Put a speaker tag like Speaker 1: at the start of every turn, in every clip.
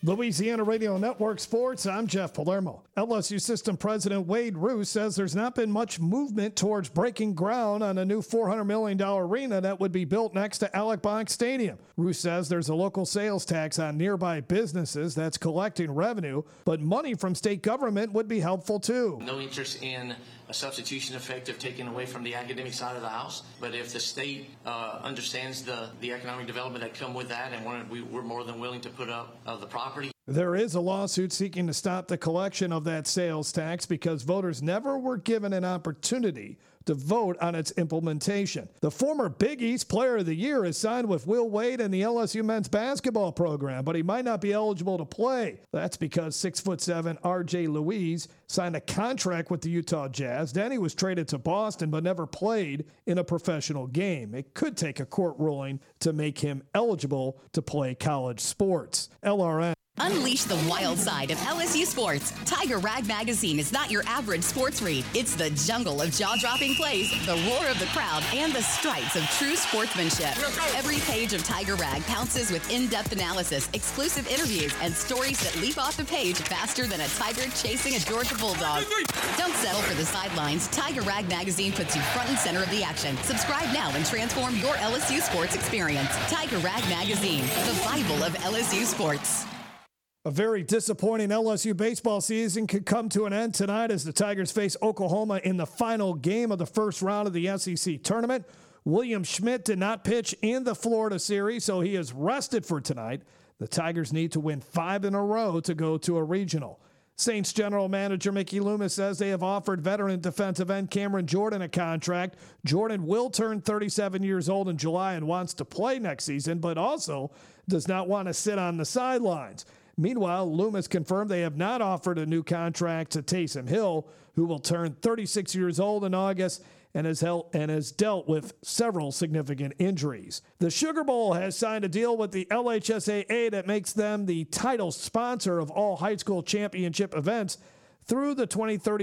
Speaker 1: Louisiana Radio Network Sports, I'm Jeff Palermo. LSU System President Wade Roos says there's not been much movement towards breaking ground on a new $400 million arena that would be built next to Alec Bach Stadium. Roos says there's a local sales tax on nearby businesses that's collecting revenue, but money from state government would be helpful too.
Speaker 2: No interest in a substitution effect of taking away from the academic side of the house, but if the state understands the economic development that come with that, and we're more than willing to put up the property.
Speaker 1: There is a lawsuit seeking to stop the collection of that sales tax because voters never were given an opportunity to vote on its implementation. The former Big East Player of the Year is signed with Will Wade and the LSU men's basketball program, but he might not be eligible to play. That's because 6'7" R.J. Louise signed a contract with the Utah Jazz. Then he was traded to Boston but never played in a professional game. It could take a court ruling to make him eligible to play college sports. LRN.
Speaker 3: Unleash the wild side of LSU sports. Tiger Rag Magazine is not your average sports read. It's the jungle of jaw-dropping plays, the roar of the crowd, and the stripes of true sportsmanship. Every page of Tiger Rag pounces with in-depth analysis, exclusive interviews, and stories that leap off the page faster than a tiger chasing a Georgia bulldog. Don't settle for the sidelines. Tiger Rag Magazine puts you front and center of the action. Subscribe now and transform your LSU sports experience. Tiger Rag Magazine, the Bible of LSU sports.
Speaker 1: A very disappointing LSU baseball season could come to an end tonight as the Tigers face Oklahoma in the final game of the first round of the SEC tournament. William Schmidt did not pitch in the Florida series, so he is rested for tonight. The Tigers need to win 5 in a row to go to a regional. Saints general manager Mickey Loomis says they have offered veteran defensive end Cameron Jordan a contract. Jordan will turn 37 years old in July and wants to play next season, but also does not want to sit on the sidelines. Meanwhile, Loomis confirmed they have not offered a new contract to Taysom Hill, who will turn 36 years old in August and has dealt with several significant injuries. The Sugar Bowl has signed a deal with the LHSAA that makes them the title sponsor of all high school championship events through the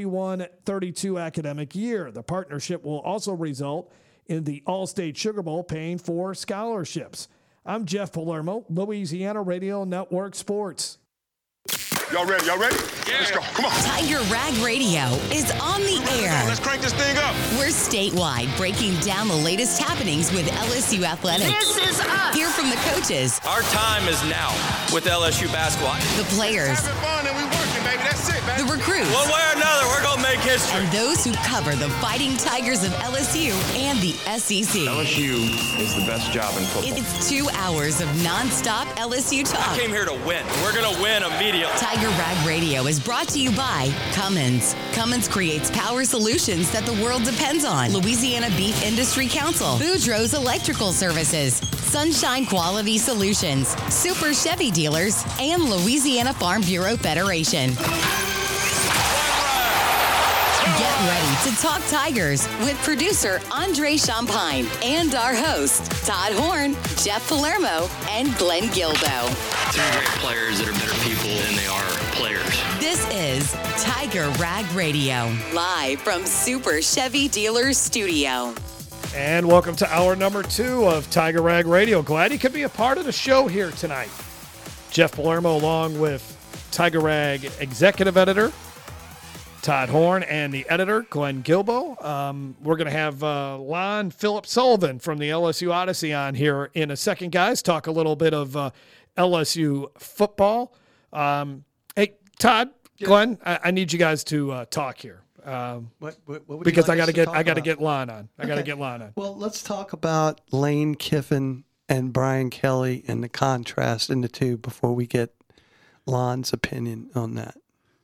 Speaker 1: 2031-32 academic year. The partnership will also result in the All-State Sugar Bowl paying for scholarships. I'm Jeff Palermo, Louisiana Radio Network Sports.
Speaker 4: Y'all ready? Yeah. Let's go. Come on.
Speaker 3: Tiger Rag Radio is on the air.
Speaker 4: Let's crank this thing up.
Speaker 3: We're statewide, breaking down the latest happenings with LSU athletics.
Speaker 5: This is us.
Speaker 3: Hear from the coaches.
Speaker 6: Our time is now with LSU basketball.
Speaker 3: The players.
Speaker 4: Having fun and we working, baby. That's it, baby.
Speaker 3: The recruits.
Speaker 6: One way or another, we're going to make history.
Speaker 3: And those who cover the Fighting Tigers of LSU and the SEC.
Speaker 7: LSU is the best job in football.
Speaker 3: It's 2 hours of nonstop LSU talk.
Speaker 6: I came here to win. We're going to win immediately.
Speaker 3: Tiger Rag Radio is brought to you by Cummins. Cummins creates power solutions that the world depends on. Louisiana Beef Industry Council. Boudreaux's Electrical Services. Sunshine Quality Solutions. Super Chevy Dealers. And Louisiana Farm Bureau Federation. Get ready to talk Tigers with producer Andre Champagne and our hosts Todd Horn, Jeff Palermo, and Glenn Gilbo.
Speaker 8: Three great players that are better people than they are players.
Speaker 3: This is Tiger Rag Radio, live from Super Chevy Dealers Studio.
Speaker 1: And welcome to hour number 2 of Tiger Rag Radio. Glad you could be a part of the show here tonight. Jeff Palermo along with Tiger Rag executive editor Todd Horn and the editor, Glenn Gilbo. We're going to have Lon Phillip Sullivan from the LSU Odyssey on here in a second, guys. Talk a little bit of LSU football. Hey, Todd, Glenn, I need you guys to talk here.
Speaker 9: What would
Speaker 1: because
Speaker 9: you
Speaker 1: I
Speaker 9: like
Speaker 1: got to get Lon on. I got to get Lon on.
Speaker 9: Well, let's talk about Lane Kiffin and Brian Kelly and the contrast in the two before we get Lon's opinion on that.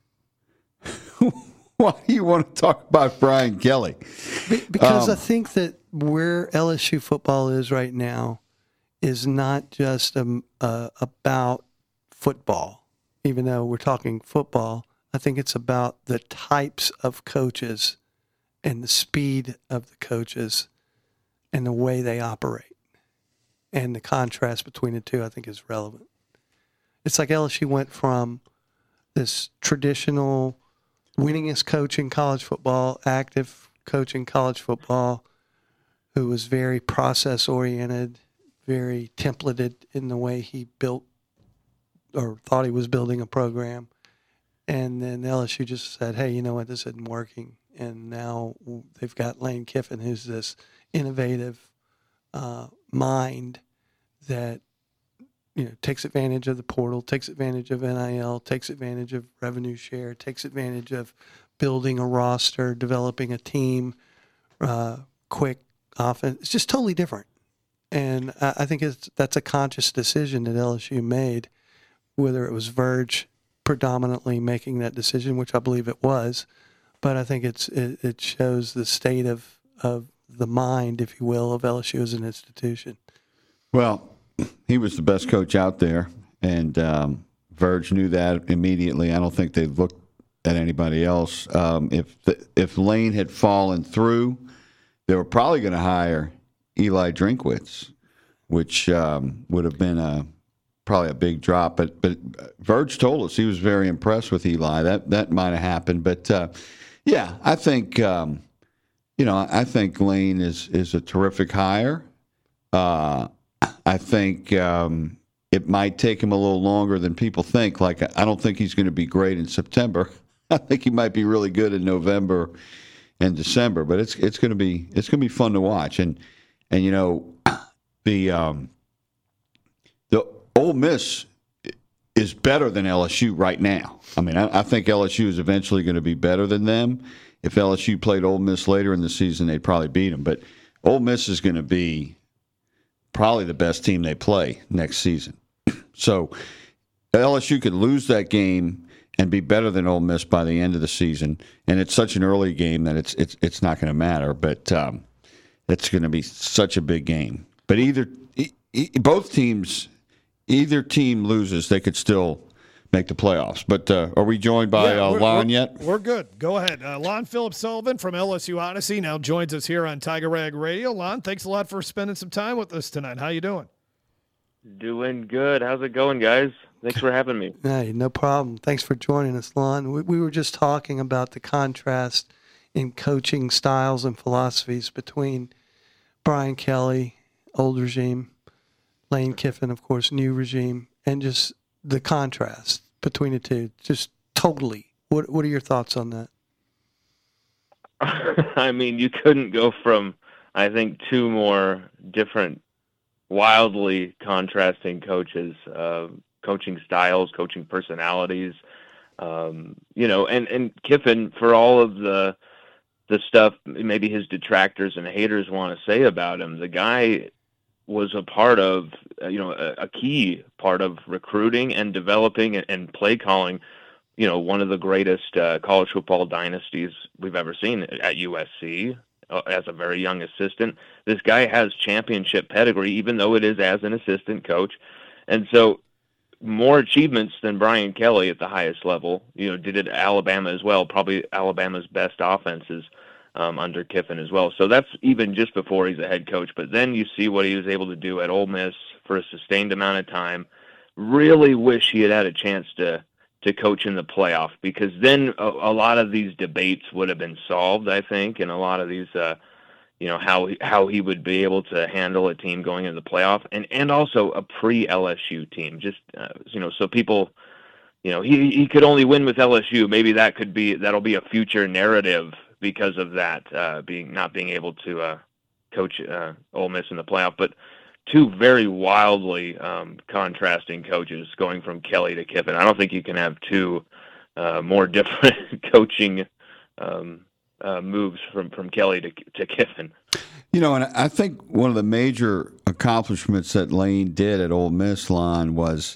Speaker 10: Why do you want to talk about Brian Kelly?
Speaker 9: Because I think that where LSU football is right now is not just about football. Even though we're talking football, I think it's about the types of coaches and the speed of the coaches and the way they operate. And the contrast between the two, I think, is relevant. It's like LSU went from this traditional winningest coach in college football, active coach in college football, who was very process-oriented, very templated in the way he built or thought he was building a program. And then LSU just said, hey, you know what, this isn't working. And now they've got Lane Kiffin, who's this innovative mind that takes advantage of the portal, takes advantage of NIL, takes advantage of revenue share, takes advantage of building a roster, developing a team, quick offense. It's just totally different. And I think that's a conscious decision that LSU made, whether it was Verge predominantly making that decision, which I believe it was. But I think it shows the state of the mind, if you will, of LSU as an institution.
Speaker 10: Well, he was the best coach out there, and Verge knew that immediately. I don't think they looked at anybody else. If Lane had fallen through, they were probably going to hire Eli Drinkwitz, which would have been probably a big drop. But Verge told us he was very impressed with Eli. That might have happened. But yeah, I think I think Lane is a terrific hire. I think it might take him a little longer than people think. Like, I don't think he's going to be great in September. I think he might be really good in November and December. But it's going to be fun to watch. And the Ole Miss is better than LSU right now. I mean, I think LSU is eventually going to be better than them. If LSU played Ole Miss later in the season, they'd probably beat them. But Ole Miss is going to be probably the best team they play next season. So LSU could lose that game and be better than Ole Miss by the end of the season. And it's such an early game that it's not going to matter. But it's going to be such a big game. But either team loses, they could still make the playoffs. But are we joined by Lon yet?
Speaker 1: We're good. Go ahead. Lon Phillips Sullivan from LSU Odyssey now joins us here on Tiger Rag Radio. Lon, thanks a lot for spending some time with us tonight. How you doing?
Speaker 5: Doing good. How's it going, guys? Thanks for having me.
Speaker 9: Hey, no problem. Thanks for joining us, Lon. We were just talking about the contrast in coaching styles and philosophies between Brian Kelly, old regime, Lane Kiffin, of course, new regime, and just the contrast between the two, just totally. What are your thoughts on that?
Speaker 5: I mean, you couldn't go from, I think, two more different, wildly contrasting coaches, coaching styles, coaching personalities, and Kiffin, for all of the stuff maybe his detractors and haters want to say about him, the guy was a part of, a key part of recruiting and developing and play calling, one of the greatest college football dynasties we've ever seen at USC as a very young assistant. This guy has championship pedigree, even though it is as an assistant coach. And so more achievements than Brian Kelly at the highest level, did at Alabama as well, probably Alabama's best offenses under Kiffin as well. So that's even just before he's a head coach. But then you see what he was able to do at Ole Miss for a sustained amount of time. Really wish he had had a chance to coach in the playoff, because then a lot of these debates would have been solved, I think, and a lot of these, how he would be able to handle a team going into the playoff, and also a pre-LSU team. Just so people, he could only win with LSU. Maybe that'll be a future narrative because of that, not being able to coach Ole Miss in the playoff. But two very wildly contrasting coaches going from Kelly to Kiffin. I don't think you can have two more different coaching moves from Kelly to Kiffin.
Speaker 10: And I think one of the major accomplishments that Lane did at Ole Miss, Lon, was,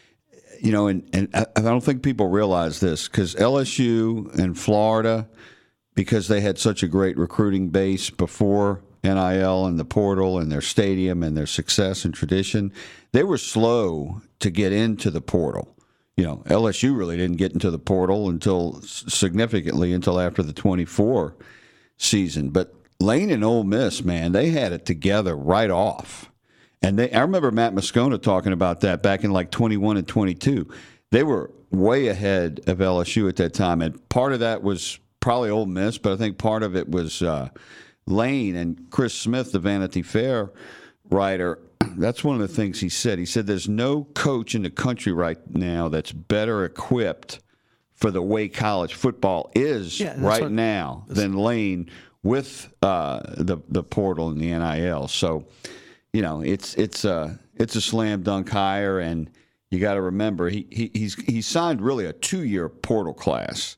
Speaker 10: and I don't think people realize this, because LSU and Florida, because they had such a great recruiting base before NIL and the portal and their stadium and their success and tradition, they were slow to get into the portal. LSU really didn't get into the portal until after the 24 season. But Lane and Ole Miss, man, they had it together right off. And I remember Matt Moscona talking about that back in like 21 and 22. They were way ahead of LSU at that time. And part of that was probably Ole Miss, but I think part of it was Lane. And Chris Smith, the Vanity Fair writer, that's one of the things he said. He said there's no coach in the country right now that's better equipped for the way college football is right now than Lane with the portal and the NIL. So, it's a slam dunk hire, and you got to remember he signed really a 2-year portal class.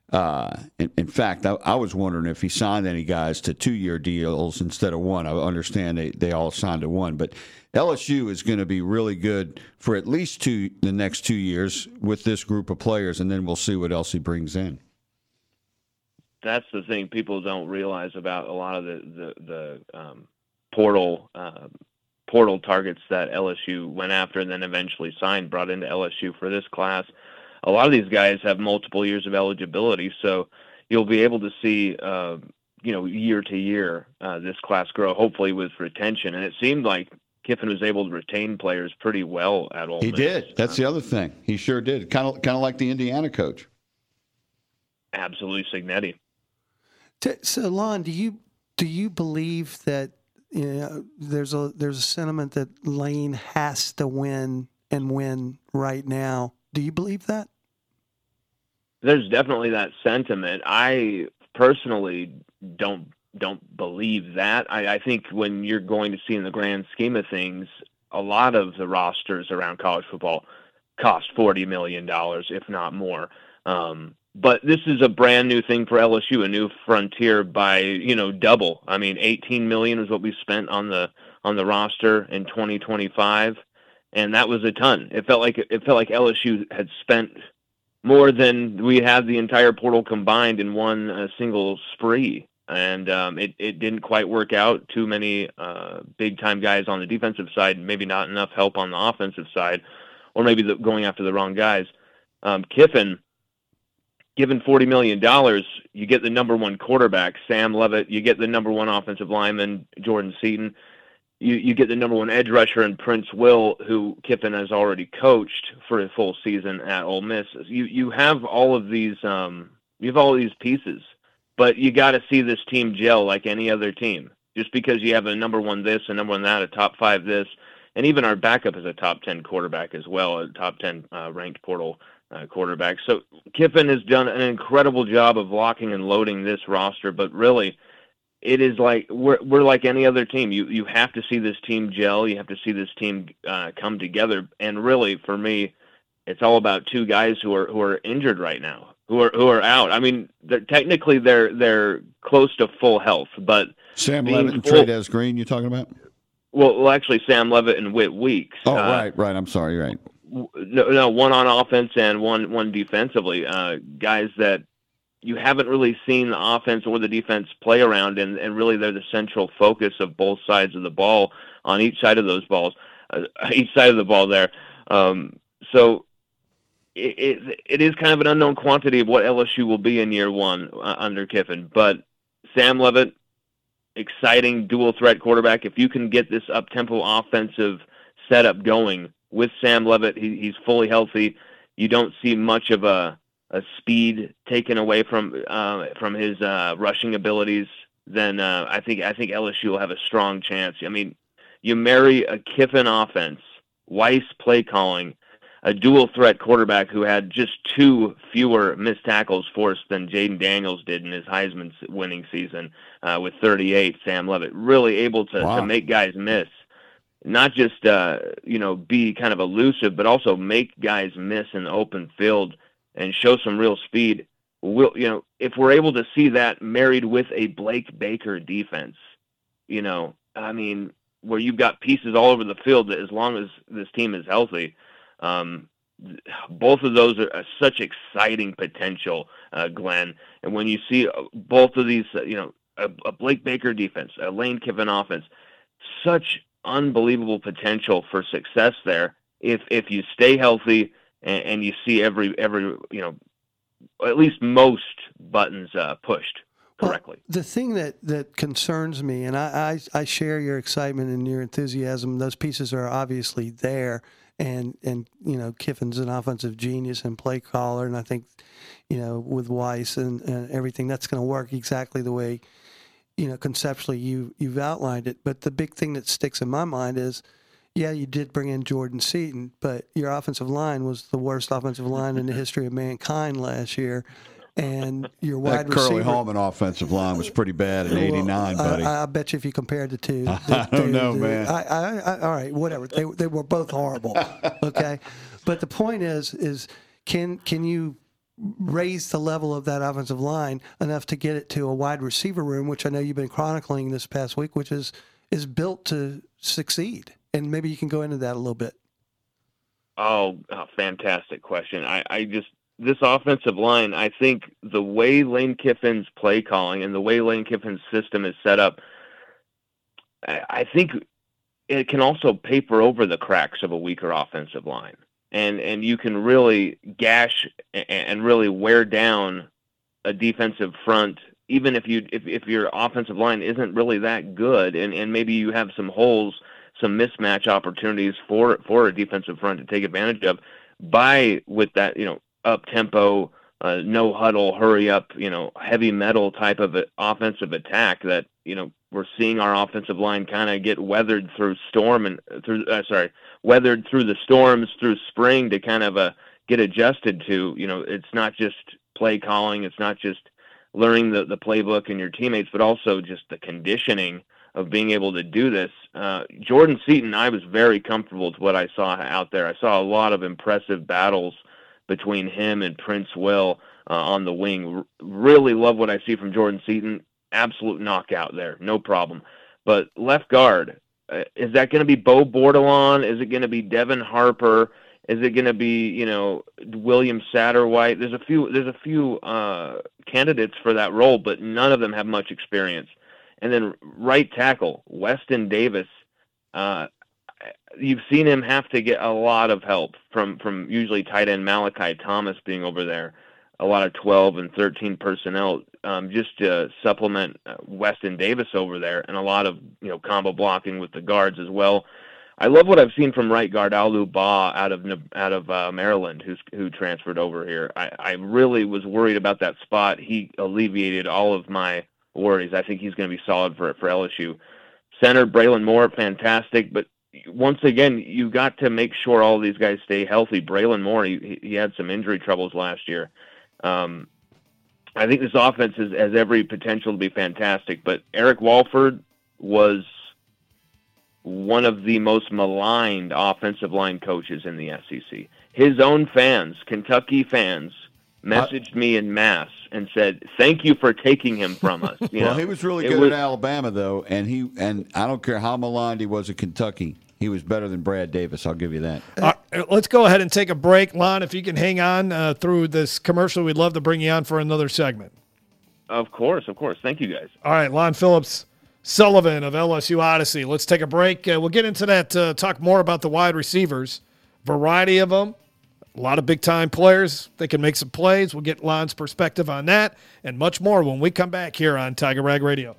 Speaker 10: In fact, I was wondering if he signed any guys to 2-year deals instead of one. I understand they all signed to one, but LSU is going to be really good for at least the next 2 years with this group of players, and then we'll see what else he brings in.
Speaker 5: That's the thing people don't realize about a lot of the portal targets that LSU went after and then eventually brought into LSU for this class. A lot of these guys have multiple years of eligibility, so you'll be able to see, year to year, this class grow, hopefully with retention. And it seemed like Kiffin was able to retain players pretty well at Ole Miss.
Speaker 10: He did. That's the other thing. He sure did. Kind of like the Indiana coach.
Speaker 5: Absolutely, Cignetti.
Speaker 9: So, Lon, do you believe that there's a sentiment that Lane has to win and win right now? Do you believe that?
Speaker 5: There's definitely that sentiment. I personally don't believe that. I think when you're going to see in the grand scheme of things, a lot of the rosters around college football cost $40 million, if not more. But this is a brand new thing for LSU, a new frontier by, double. I mean, $18 million is what we spent on the roster in 2025. And that was a ton. It felt like LSU had spent more than we had the entire portal combined in one single spree, and it didn't quite work out. Too many big time guys on the defensive side, maybe not enough help on the offensive side, or maybe going after the wrong guys. Kiffin, given $40 million, you get the number one quarterback, Sam Leavitt. You get the number one offensive lineman, Jordan Seaton. You get the number one edge rusher in Prince Will, who Kiffin has already coached for a full season at Ole Miss. You have all of these pieces, but you got to see this team gel like any other team. Just because you have a number one this, a number one that, a top 5 this, and even our backup is a top 10 quarterback as well, a top 10 ranked portal quarterback. So Kiffin has done an incredible job of locking and loading this roster, but really, it is like we're like any other team. You have to see this team gel. You have to see this team come together. And really, for me, it's all about 2 guys who are injured right now, who are out. I mean, technically they're close to full health, but
Speaker 10: Sam Leavitt and Trey'Dez Green. You talking about?
Speaker 5: Well, actually, Sam Leavitt and Whit Weeks.
Speaker 10: Oh, right. I'm sorry. Right.
Speaker 5: No, one on offense and one defensively. Guys that you haven't really seen the offense or the defense play around, and really they're the central focus of both sides of the ball on each side of those balls, each side of the ball there. So it is kind of an unknown quantity of what LSU will be in year one under Kiffin. But Sam Leavitt, exciting dual threat quarterback. If you can get this up-tempo offensive setup going with Sam Leavitt, he's fully healthy. You don't see much of a speed taken away from his rushing abilities, then I think LSU will have a strong chance. I mean, you marry a Kiffin offense, Weiss play calling, a dual threat quarterback who had just 2 fewer missed tackles forced than Jaden Daniels did in his Heisman winning season with 38. Sam Leavitt really able to make guys miss, not just be kind of elusive, but also make guys miss in the open field and show some real speed. If we're able to see that married with a Blake Baker defense, where you've got pieces all over the field that as long as this team is healthy, both of those are such exciting potential, Glenn. And when you see both of these, a Blake Baker defense, a Lane Kiffin offense, such unbelievable potential for success there if you stay healthy and you see every at least most buttons pushed correctly.
Speaker 9: Well, the thing that concerns me, and I share your excitement and your enthusiasm, those pieces are obviously there, and Kiffin's an offensive genius and play caller, and I think with Weiss and everything, that's going to work exactly the way conceptually you've outlined it. But the big thing that sticks in my mind is yeah, you did bring in Jordan Seaton, but your offensive line was the worst offensive line in the history of mankind last year. And your wide receiver.
Speaker 10: Curly Holman offensive line was pretty bad in '89, buddy.
Speaker 9: I bet you if you compared the two.
Speaker 10: I don't know, man.
Speaker 9: All right, whatever. They were both horrible. Okay. But the point is can you raise the level of that offensive line enough to get it to a wide receiver room, which I know you've been chronicling this past week, which is built to succeed? And maybe you can go into that a little bit.
Speaker 5: Oh, fantastic question. This offensive line, I think the way Lane Kiffin's play calling and the way Lane Kiffin's system is set up, I think it can also paper over the cracks of a weaker offensive line. And you can really gash and really wear down a defensive front, even if your offensive line isn't really that good, and maybe you have some holes, some mismatch opportunities for a defensive front to take advantage of with that, up tempo, no huddle, hurry up, heavy metal type of offensive attack that, we're seeing our offensive line kind of get weathered through weathered through the storms through spring to kind of get adjusted to. It's not just play calling, it's not just learning the playbook and your teammates, but also just the conditioning of being able to do this. Jordan Seaton, I was very comfortable with what I saw out there. I saw a lot of impressive battles between him and Prince Will on the wing. Really love what I see from Jordan Seaton. Absolute knockout there, no problem. But left guard, is that going to be Bo Bordelon? Is it going to be Devin Harper? Is it going to be William Satterwhite? There's a few candidates for that role, but none of them have much experience. And then right tackle, Weston Davis. You've seen him have to get a lot of help from usually tight end Malachi Thomas being over there, a lot of 12 and 13 personnel just to supplement Weston Davis over there, and a lot of combo blocking with the guards as well. I love what I've seen from right guard Alu Ba out of Maryland, who transferred over here. I really was worried about that spot. He alleviated all of my worries. I think he's going to be solid for LSU. Center Braylon Moore, fantastic, but once again, you got to make sure all these guys stay healthy. Braylon Moore, he had some injury troubles last year. I think this offense has every potential to be fantastic, but Eric Walford was one of the most maligned offensive line coaches in the SEC. His own fans, Kentucky fans, messaged me en masse and said, "Thank you for taking him from us."
Speaker 10: Well, he was really good at Alabama, though, and I don't care how maligned he was at Kentucky. He was better than Brad Davis. I'll give you that.
Speaker 1: Let's go ahead and take a break. Lon, if you can hang on through this commercial, we'd love to bring you on for another segment.
Speaker 5: Of course. Thank you, guys.
Speaker 1: All right, Lon Phillips Sullivan of LSU Odyssey. Let's take a break. We'll get into that, talk more about the wide receivers, variety of them, a lot of big-time players. They can make some plays. We'll get Lon's perspective on that and much more when we come back here on Tiger Rag Radio.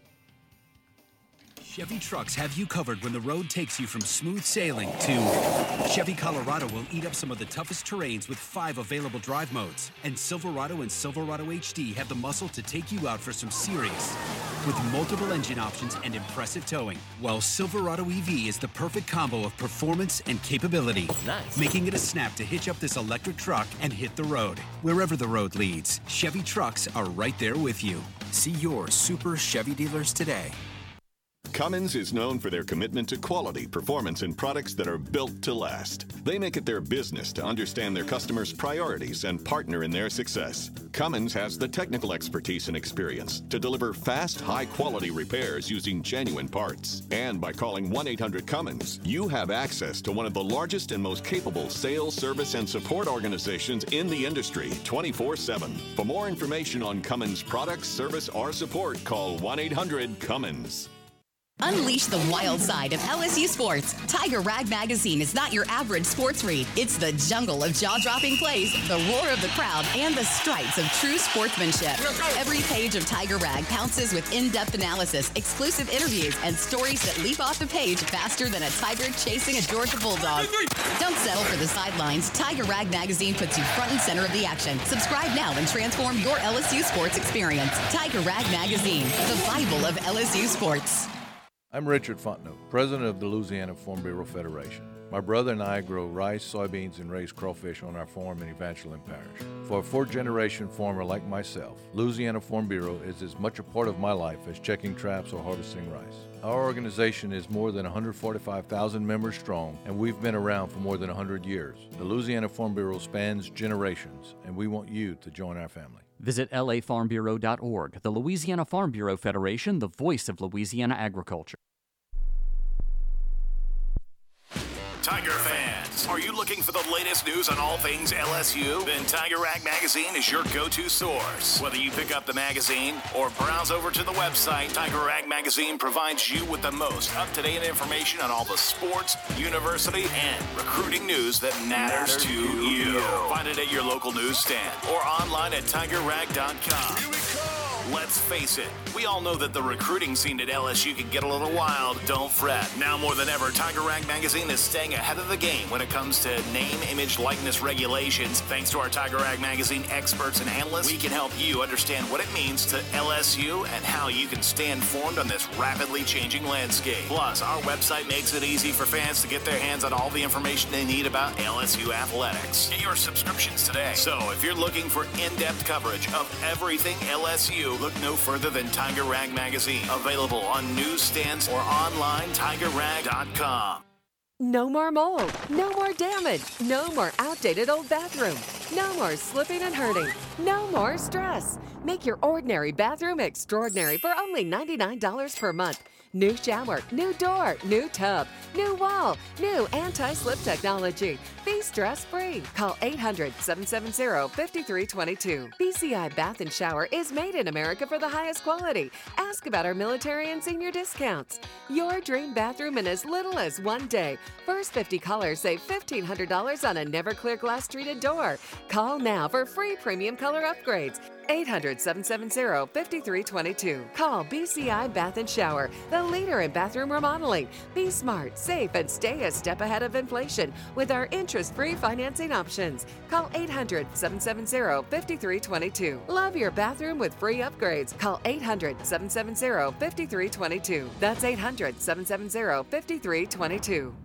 Speaker 11: Chevy trucks have you covered when the road takes you from smooth sailing to Chevy Colorado will eat up some of the toughest terrains with 5 available drive modes. And Silverado and Silverado HD have the muscle to take you out for some serious with multiple engine options and impressive towing. While Silverado EV is the perfect combo of performance and capability, making it a snap to hitch up this electric truck and hit the road. Wherever the road leads, Chevy trucks are right there with you. See your Super Chevy dealers today.
Speaker 12: Cummins is known for their commitment to quality, performance, and products that are built to last. They make it their business to understand their customers' priorities and partner in their success. Cummins has the technical expertise and experience to deliver fast, high-quality repairs using genuine parts. And by calling 1-800-CUMMINS, you have access to one of the largest and most capable sales, service, and support organizations in the industry 24/7. For more information on Cummins products, service, or support, call 1-800-CUMMINS.
Speaker 3: Unleash the wild side of LSU sports. Tiger Rag Magazine is not your average sports read. It's the jungle of jaw-dropping plays, the roar of the crowd, and the stripes of true sportsmanship. Every page of Tiger Rag pounces with in-depth analysis, exclusive interviews, and stories that leap off the page faster than a tiger chasing a Georgia bulldog. Don't settle for the sidelines. Tiger Rag Magazine puts you front and center of the action. Subscribe now and transform your LSU sports experience. Tiger Rag Magazine, the Bible of LSU sports.
Speaker 13: I'm Richard Fontenot, president of the Louisiana Farm Bureau Federation. My brother and I grow rice, soybeans, and raise crawfish on our farm in Evangeline Parish. For a fourth-generation farmer like myself, Louisiana Farm Bureau is as much a part of my life as checking traps or harvesting rice. Our organization is more than 145,000 members strong, and we've been around for more than 100 years. The Louisiana Farm Bureau spans generations, and we want you to join our family.
Speaker 14: Visit lafarmbureau.org. The Louisiana Farm Bureau Federation, the voice of Louisiana agriculture.
Speaker 15: Tiger fans, are you looking for the latest news on all things LSU? Then Tiger Rag Magazine is your go-to source. Whether you pick up the magazine or browse over to the website, Tiger Rag Magazine provides you with the most up-to-date information on all the sports, university, and recruiting news that matters to you. Find it at your local newsstand or online at tigerrag.com. Here we come. Let's face it, we all know that the recruiting scene at LSU can get a little wild. Don't fret. Now more than ever, Tiger Rag Magazine is staying ahead of the game when it comes to name, image, likeness regulations. Thanks to our Tiger Rag Magazine experts and analysts, we can help you understand what it means to LSU and how you can stay informed on this rapidly changing landscape. Plus, our website makes it easy for fans to get their hands on all the information they need about LSU athletics. Get your subscriptions today. So, if you're looking for in-depth coverage of everything LSU, look no further than Tiger Rag Magazine. Available on newsstands or online, tigerrag.com.
Speaker 16: No more mold, no more damage, no more outdated old bathroom, no more slipping and hurting, no more stress. Make your ordinary bathroom extraordinary for only $99 per month. New shower, new door, new tub, new wall, new anti-slip technology. Be stress-free. Call 800-770-5322. BCI Bath and Shower is made in America for the highest quality. Ask about our military and senior discounts. Your dream bathroom in as little as 1 day. First 50 callers save $1,500 on a never-clear glass treated door. Call now for free premium color upgrades. 800-770-5322. Call BCI Bath and Shower, the leader in bathroom remodeling. Be smart, safe, and stay a step ahead of inflation with our interest-free financing options. Call 800-770-5322. Love your bathroom with free upgrades. Call 800-770-5322. That's 800-770-5322.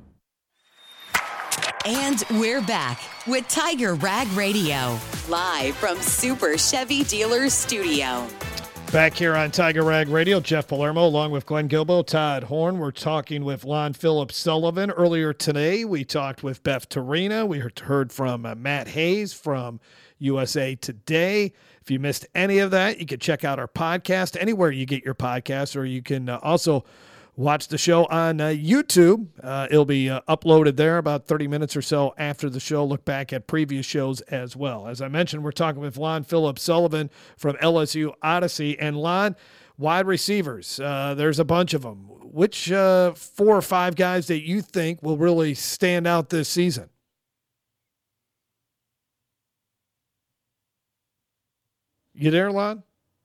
Speaker 3: And we're back with Tiger Rag Radio, live from Super Chevy Dealers Studio.
Speaker 1: Back here on Tiger Rag Radio, Jeff Palermo along with Glenn Gilbo, Todd Horn. We're talking with Lon Phillips Sullivan. Earlier today, we talked with Beth Torina. We heard from Matt Hayes from USA Today. If you missed any of that, you can check out our podcast anywhere you get your podcasts, or you can also watch the show on YouTube. It'll be uploaded there about 30 minutes or so after the show. Look back at previous shows as well. As I mentioned, we're talking with Lon Phillips Sullivan from LSU Odyssey. And Lon, wide receivers, there's a bunch of them. Which 4 or 5 guys that you think will really stand out this season? You there, Lon?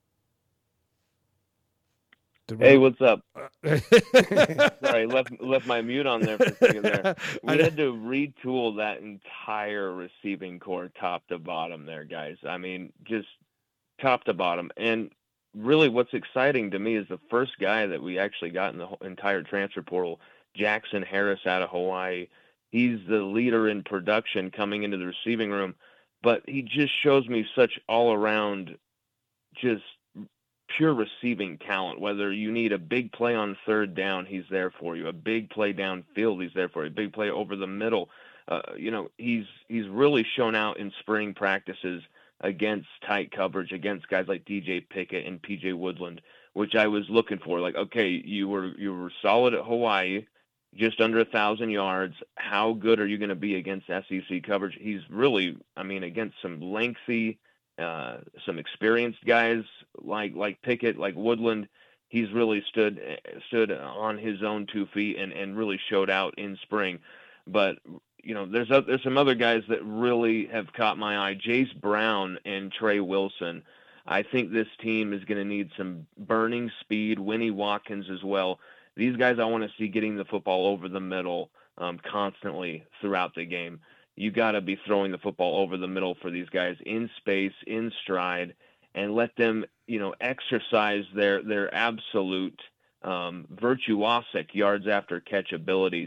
Speaker 5: Hey, what's up? Sorry, left my mute on there for a second there. We had to retool that entire receiving core top to bottom there, guys. I mean, just top to bottom. And really what's exciting to me is the first guy that we actually got in the entire transfer portal, Jackson Harris out of Hawaii. He's the leader in production coming into the receiving room, but he just shows me such all-around just pure receiving talent. Whether you need a big play on third down, he's there for you. A big play downfield, he's there for you. A big play over the middle. He's really shown out in spring practices against tight coverage, against guys like DJ Pickett and PJ Woodland, which I was looking for. Like, okay, you were solid at Hawaii, just under 1,000 yards. How good are you going to be against SEC coverage? He's really, against some lengthy, some experienced guys like Pickett, like Woodland, he's really stood on his own 2 feet and really showed out in spring. But there's some other guys that really have caught my eye. Jace Brown and Trey Wilson. I think this team is going to need some burning speed. Winnie Watkins as well. These guys I want to see getting the football over the middle constantly throughout the game. You got to be throwing the football over the middle for these guys in space, in stride, and let them, exercise their absolute virtuosic yards after catch abilities.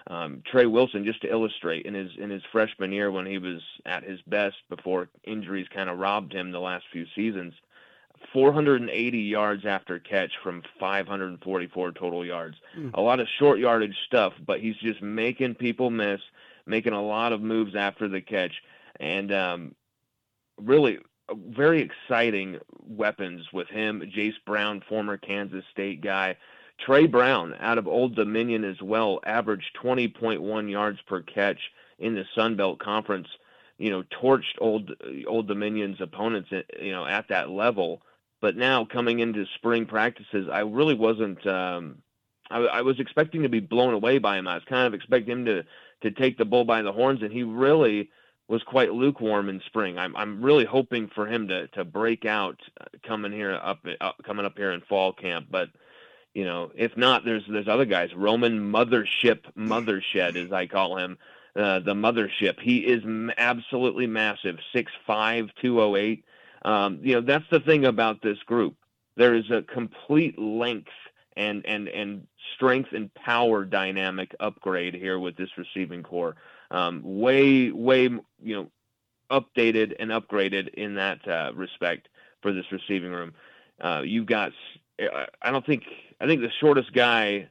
Speaker 5: Trey Wilson, just to illustrate, in his freshman year when he was at his best before injuries kind of robbed him the last few seasons, 480 yards after catch from 544 total yards. A lot of short yardage stuff, but he's just making people miss, making a lot of moves after the catch, and really very exciting weapons with him. Jace Brown, former Kansas State guy. Trey Brown out of Old Dominion as well, averaged 20.1 yards per catch in the Sun Belt Conference, torched Old Dominion's opponents, at that level. But now coming into spring practices, I really wasn't, I was expecting to be blown away by him. I was kind of expecting him to take the bull by the horns, and he really was quite lukewarm in spring. I'm really hoping for him to break out coming up here in fall camp. But if not, there's other guys. Roman Mothershed, as I call him, the Mothership. He is absolutely massive, 6'5", 208. That's the thing about this group. There is a complete length and strength and power dynamic upgrade here with this receiving core. Way updated and upgraded in that respect for this receiving room. You've got, I think the shortest guy,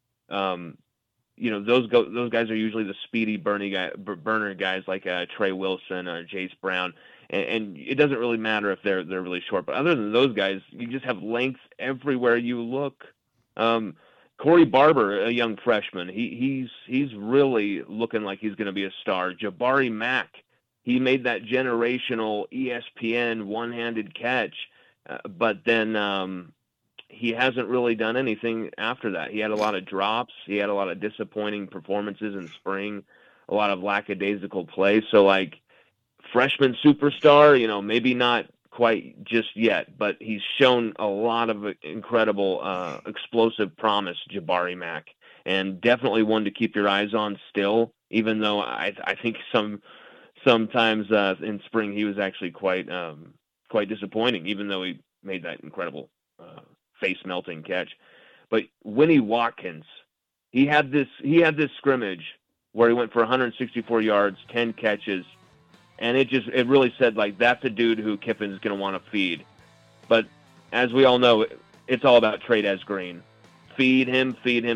Speaker 5: those guys are usually the speedy burner guys like Trey Wilson or Jace Brown. And it doesn't really matter if they're really short. But other than those guys, you just have length everywhere you look. Corey Barber, a young freshman, he's really looking like he's going to be a star. Jabari Mack, he made that generational ESPN one-handed catch, but then he hasn't really done anything after that. He had a lot of drops. He had a lot of disappointing performances in spring, a lot of lackadaisical play. So, freshman superstar, maybe not quite just yet, but he's shown a lot of incredible explosive promise, Jabari Mack, and definitely one to keep your eyes on still, even though I think sometimes in spring he was actually quite disappointing, even though he made that incredible face-melting catch. But Winnie Watkins, he had this scrimmage where he went for 164 yards, 10 catches, and it really said, that's a dude who Kiffin's going to want to feed. But as we all know, it's all about Trey'Dez Green. Feed him,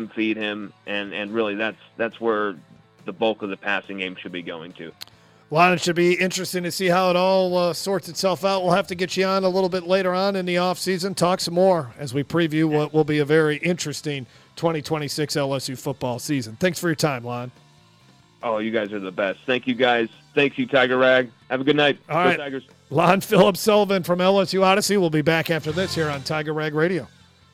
Speaker 5: and really that's where the bulk of the passing game should be going to.
Speaker 1: Well, it should be interesting to see how it all sorts itself out. We'll have to get you on a little bit later on in the offseason, talk some more as we preview what will be a very interesting 2026 LSU football season. Thanks for your time, Lon.
Speaker 5: Oh, you guys are the best. Thank you, guys. Thank you, Tiger Rag. Have a good night.
Speaker 1: All right.
Speaker 5: Go Tigers.
Speaker 1: Lon Phillips Sullivan from LSU Odyssey will be back after this here on Tiger Rag Radio.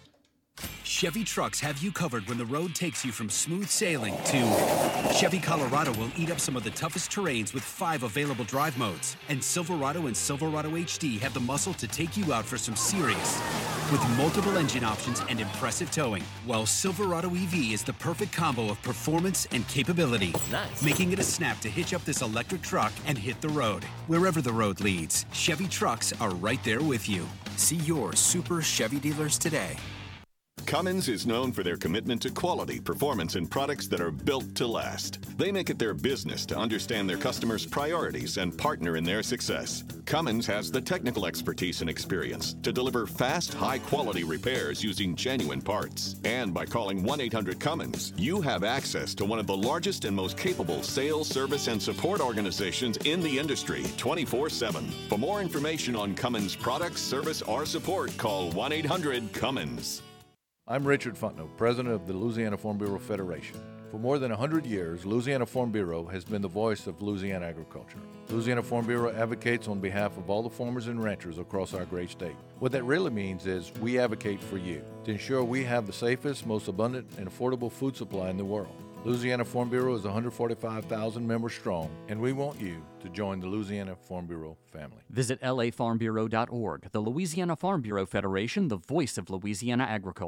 Speaker 11: Chevy trucks have you covered when the road takes you from smooth sailing to Chevy Colorado will eat up some of the toughest terrains with 5 available drive modes. And Silverado and Silverado HD have the muscle to take you out for some serious with multiple engine options and impressive towing. While Silverado EV is the perfect combo of performance and capability, making it a snap to hitch up this electric truck and hit the road. Wherever the road leads, Chevy trucks are right there with you. See your Super Chevy dealers today.
Speaker 12: Cummins is known for their commitment to quality, performance, and products that are built to last. They make it their business to understand their customers' priorities and partner in their success. Cummins has the technical expertise and experience to deliver fast, high-quality repairs using genuine parts. And by calling 1-800-CUMMINS, you have access to one of the largest and most capable sales, service, and support organizations in the industry 24/7. For more information on Cummins products, service, or support, call 1-800-CUMMINS.
Speaker 13: I'm Richard Fontenot, president of the Louisiana Farm Bureau Federation. For more than 100 years, Louisiana Farm Bureau has been the voice of Louisiana agriculture. Louisiana Farm Bureau advocates on behalf of all the farmers and ranchers across our great state. What that really means is we advocate for you to ensure we have the safest, most abundant, and affordable food supply in the world. Louisiana Farm Bureau is 145,000 members strong, and we want you to join the Louisiana Farm Bureau family.
Speaker 14: Visit lafarmbureau.org, the Louisiana Farm Bureau Federation, the voice of Louisiana agriculture.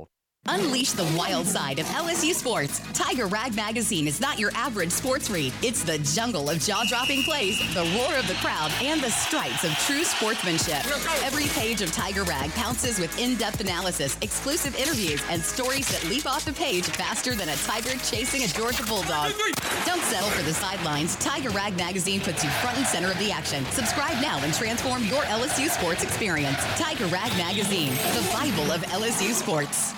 Speaker 3: Unleash the wild side of LSU sports. Tiger Rag Magazine is not your average sports read. It's the jungle of jaw-dropping plays, the roar of the crowd, and the stripes of true sportsmanship. Every page of Tiger Rag pounces with in-depth analysis, exclusive interviews, and stories that leap off the page faster than a tiger chasing a Georgia Bulldog. Don't settle for the sidelines. Tiger Rag Magazine puts you front and center of the action. Subscribe now and transform your LSU sports experience. Tiger Rag Magazine, the Bible of LSU sports.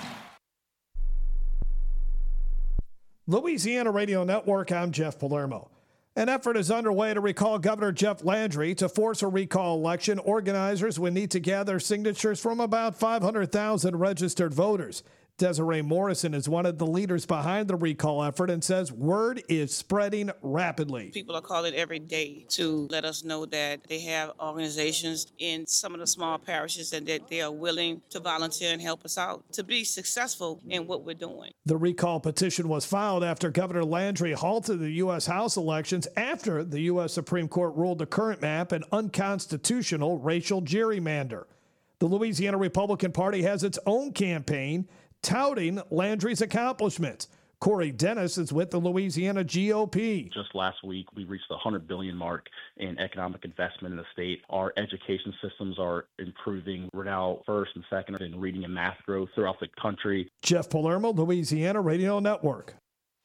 Speaker 1: Louisiana Radio Network, I'm Jeff Palermo. An effort is underway to recall Governor Jeff Landry. To force a recall election, organizers would need to gather signatures from about 500,000 registered voters. Desiree Morrison is one of the leaders behind the recall effort and says word is spreading rapidly.
Speaker 17: People are calling every day to let us know that they have organizations in some of the small parishes and that they are willing to volunteer and help us out to be successful in what we're doing.
Speaker 1: The recall petition was filed after Governor Landry halted the U.S. House elections after the U.S. Supreme Court ruled the current map an unconstitutional racial gerrymander. The Louisiana Republican Party has its own campaign touting Landry's accomplishments. Corey Dennis is with the Louisiana GOP.
Speaker 18: Just last week, we reached the $100 billion mark in economic investment in the state. Our education systems are improving. We're now first and second in reading and math growth throughout the country.
Speaker 1: Jeff Palermo, Louisiana Radio Network.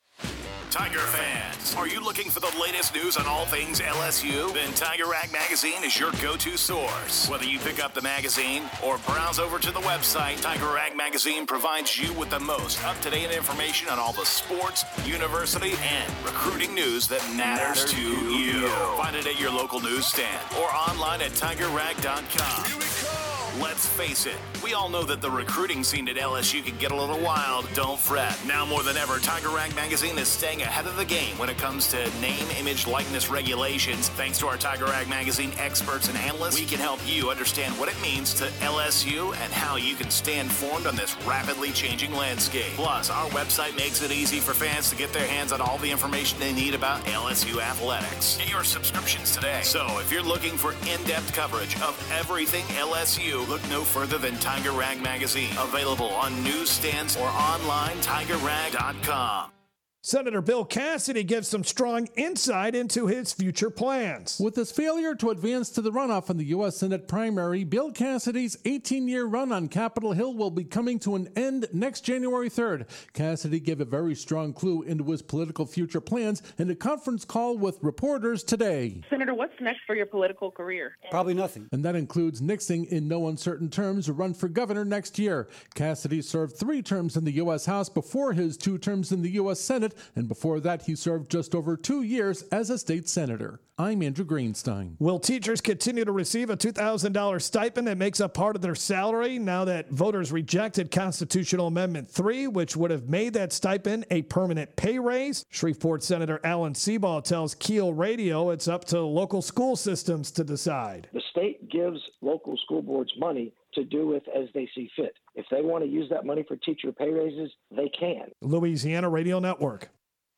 Speaker 15: Tiger fans, are you looking for the latest news on all things LSU? Then Tiger Rag Magazine is your go-to source. Whether you pick up the magazine or browse over to the website, Tiger Rag Magazine provides you with the most up-to-date information on all the sports, university, and recruiting news that matters to you. Find it at your local newsstand or online at tigerrag.com. Let's face it, we all know that the recruiting scene at LSU can get a little wild. Don't fret. Now more than ever, Tiger Rag Magazine is staying ahead of the game when it comes to name, image, likeness regulations. Thanks to our Tiger Rag Magazine experts and analysts, we can help you understand what it means to LSU and how you can stay informed on this rapidly changing landscape. Plus, our website makes it easy for fans to get their hands on all the information they need about LSU athletics. Get your subscriptions today. So if you're looking for in-depth coverage of everything LSU, look no further than Tiger Rag Magazine. Available on newsstands or online, tigerrag.com.
Speaker 1: Senator Bill Cassidy gives some strong insight into his future plans.
Speaker 19: With his failure to advance to the runoff in the U.S. Senate primary, Bill Cassidy's 18-year run on Capitol Hill will be coming to an end next January 3rd. Cassidy gave a very strong clue into his political future plans in a conference call with reporters today.
Speaker 20: Senator, what's next for your political career?
Speaker 19: Probably nothing. And that includes nixing in no uncertain terms a run for governor next year. Cassidy served 3 terms in the U.S. House before his 2 terms in the U.S. Senate, and before that, he served just over 2 years as a state senator. I'm Andrew Greenstein.
Speaker 1: Will teachers continue to receive a $2,000 stipend that makes up part of their salary now that voters rejected Constitutional Amendment 3, which would have made that stipend a permanent pay raise? Shreveport Senator Alan Seabaugh tells Keel Radio it's up to local school systems to decide.
Speaker 21: The state gives local school boards money to do with as they see fit. If they want to use that money for teacher pay raises, they can.
Speaker 1: Louisiana Radio Network.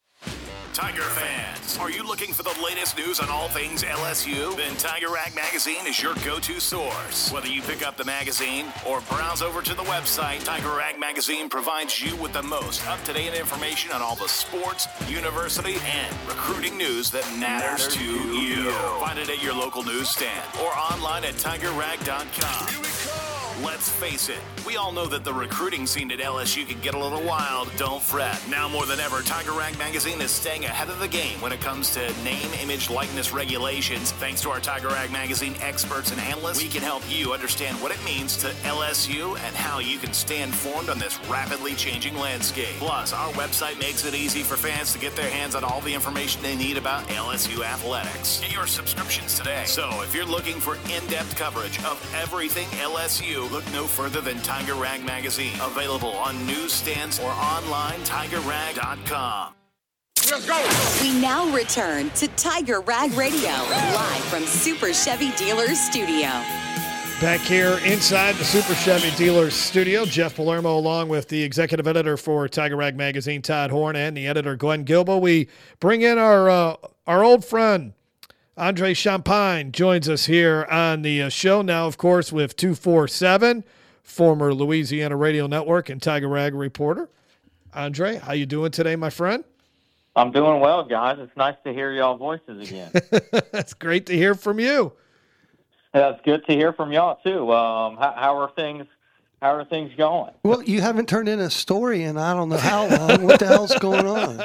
Speaker 15: Tiger fans, are you looking for the latest news on all things LSU? Then Tiger Rag Magazine is your go-to source. Whether you pick up the magazine or browse over to the website, Tiger Rag Magazine provides you with the most up-to-date information on all the sports, university, and recruiting news that matters to you. Find it at your local newsstand or online at tigerrag.com. Let's face it, we all know that the recruiting scene at LSU can get a little wild. Don't fret. Now more than ever, Tiger Rag Magazine is staying ahead of the game when it comes to name, image, likeness regulations. Thanks to our Tiger Rag Magazine experts and analysts, we can help you understand what it means to LSU and how you can stay informed on this rapidly changing landscape. Plus, our website makes it easy for fans to get their hands on all the information they need about LSU athletics. Get your subscriptions today. So if you're looking for in-depth coverage of everything LSU, look no further than Tiger Rag Magazine. Available on newsstands or online, tigerrag.com.
Speaker 3: Let's go! We now return to Tiger Rag Radio, live from Super Chevy Dealers Studio.
Speaker 1: Back here inside the Super Chevy Dealers Studio, Jeff Palermo along with the executive editor for Tiger Rag Magazine, Todd Horn, and the editor, Glenn Gilbo. We bring in our old friend, Andre Champagne, joins us here on the show now, of course, with 247 former Louisiana Radio Network and Tiger Rag reporter. Andre, how you doing today, my friend?
Speaker 2: I'm doing well, guys. It's nice to hear y'all voices again.
Speaker 1: That's great to hear from you.
Speaker 2: That's good to hear from y'all too. How are things? How are things going?
Speaker 9: Well, you haven't turned in a story in I don't know how long. What the hell's going on?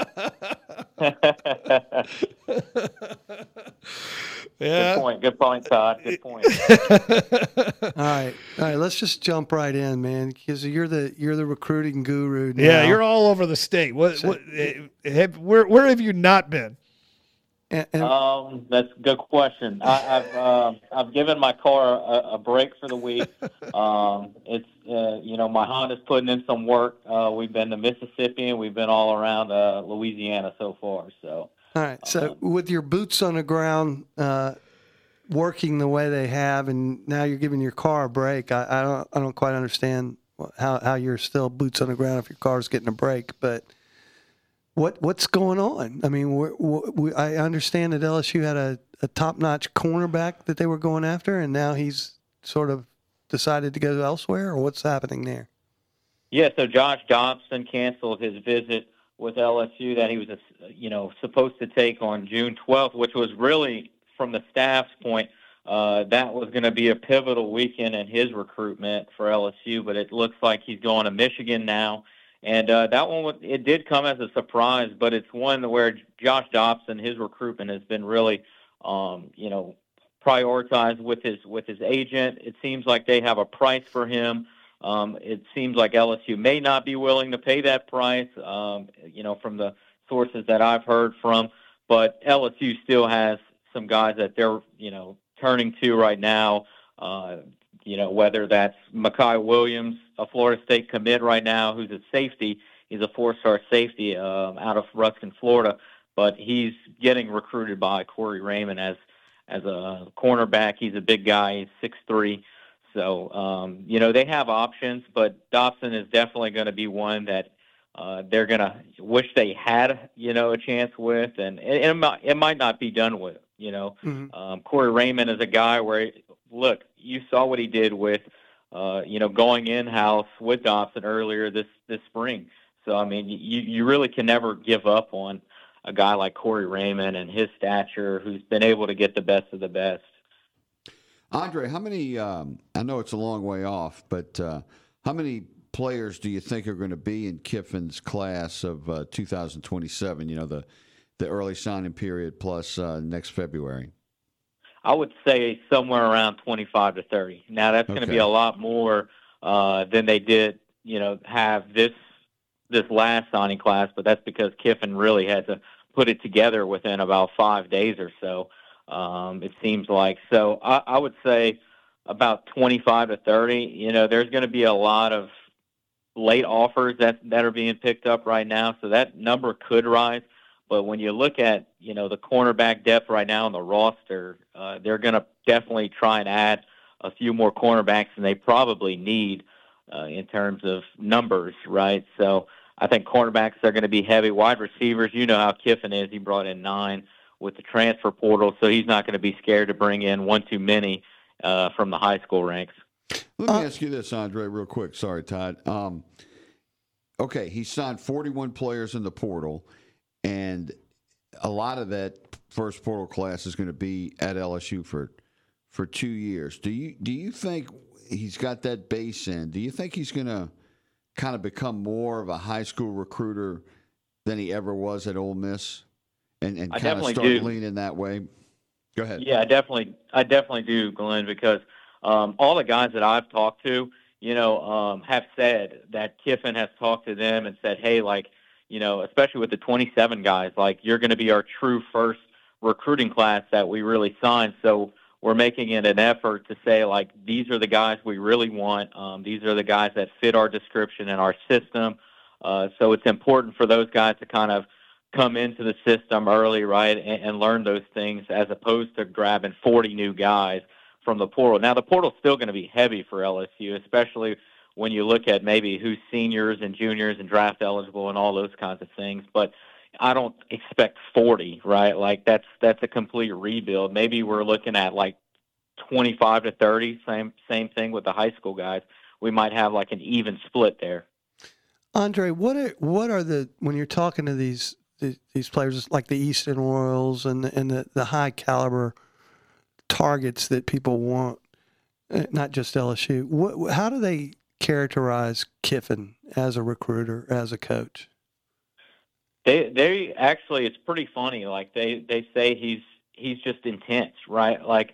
Speaker 1: Yeah.
Speaker 2: Good point, Todd. Good point.
Speaker 9: All right. Let's just jump right in, man, because you're the recruiting guru now.
Speaker 1: Yeah, you're all over the state. Where have you not been?
Speaker 2: That's a good question. I've given my car a break for the week. It's my Honda's putting in some work. We've been to Mississippi and we've been all around Louisiana so far. So.
Speaker 9: All right. So with your boots on the ground, working the way they have, and now you're giving your car a break. I don't quite understand how you're still boots on the ground if your car's getting a break, but. What's going on? I mean, I understand that LSU had a top-notch cornerback that they were going after, and now he's sort of decided to go elsewhere, or what's happening there?
Speaker 2: Yeah, so Josh Dobson canceled his visit with LSU that he was, supposed to take on June 12th, which was really, from the staff's point, that was going to be a pivotal weekend in his recruitment for LSU, but it looks like he's going to Michigan now. And that one, it did come as a surprise, but it's one where Josh Dobson, his recruitment has been really, prioritized with his agent. It seems like they have a price for him. It seems like LSU may not be willing to pay that price, from the sources that I've heard from. But LSU still has some guys that they're, turning to right now. Whether that's Mekhi Williams, a Florida State commit right now, who's a safety. He's a 4-star safety out of Ruskin, Florida, but he's getting recruited by Corey Raymond as a cornerback. He's a big guy. He's 6'3". So, they have options, but Dobson is definitely going to be one that they're going to wish they had, a chance with, and it might not be done with, Corey Raymond is a guy where, look, you saw what he did with, going in-house with Dobson earlier this spring. So, I mean, you really can never give up on a guy like Corey Raymond and his stature who's been able to get the best of the best.
Speaker 10: Andre, how many, I know it's a long way off, but how many players do you think are going to be in Kiffin's class of 2027, the early signing period plus next February?
Speaker 2: I would say somewhere around 25 to 30. Now, that's going to be a lot more than they did, have this last signing class, but that's because Kiffin really had to put it together within about 5 days or so, it seems like. So I would say about 25 to 30. There's going to be a lot of late offers that are being picked up right now, so that number could rise. But when you look at, the cornerback depth right now on the roster, they're going to definitely try and add a few more cornerbacks than they probably need in terms of numbers, right? So I think cornerbacks are going to be heavy. Wide receivers, you know how Kiffin is. He brought in 9 with the transfer portal, so he's not going to be scared to bring in one too many from the high school ranks.
Speaker 10: Let me ask you this, Andre, real quick. Sorry, Todd. Okay, he signed 41 players in the portal, and a lot of that first portal class is going to be at LSU for 2 years. Do you think he's got that base in? Do you think he's going to kind of become more of a high school recruiter than he ever was at Ole Miss, and kind of start leaning that way? Go ahead.
Speaker 2: Yeah, I definitely do, Glenn, because all the guys that I've talked to, have said that Kiffin has talked to them and said, hey, especially with the 27 guys, you're going to be our true first recruiting class that we really signed. So we're making it an effort to say, these are the guys we really want. These are the guys that fit our description and our system. So it's important for those guys to kind of come into the system early, right, and learn those things as opposed to grabbing 40 new guys from the portal. Now, the portal's still going to be heavy for LSU, especially when you look at maybe who's seniors and juniors and draft eligible and all those kinds of things. But I don't expect 40, right? That's a complete rebuild. Maybe we're looking at 25 to 30, same thing with the high school guys. we might have like an even split there.
Speaker 9: Andre, what are the, when you're talking to these players like the Easton Royals and the high caliber targets that people want, not just LSU, how do they characterize Kiffin as a recruiter, as a coach?
Speaker 2: They actually, it's pretty funny. Like they say he's just intense, right? Like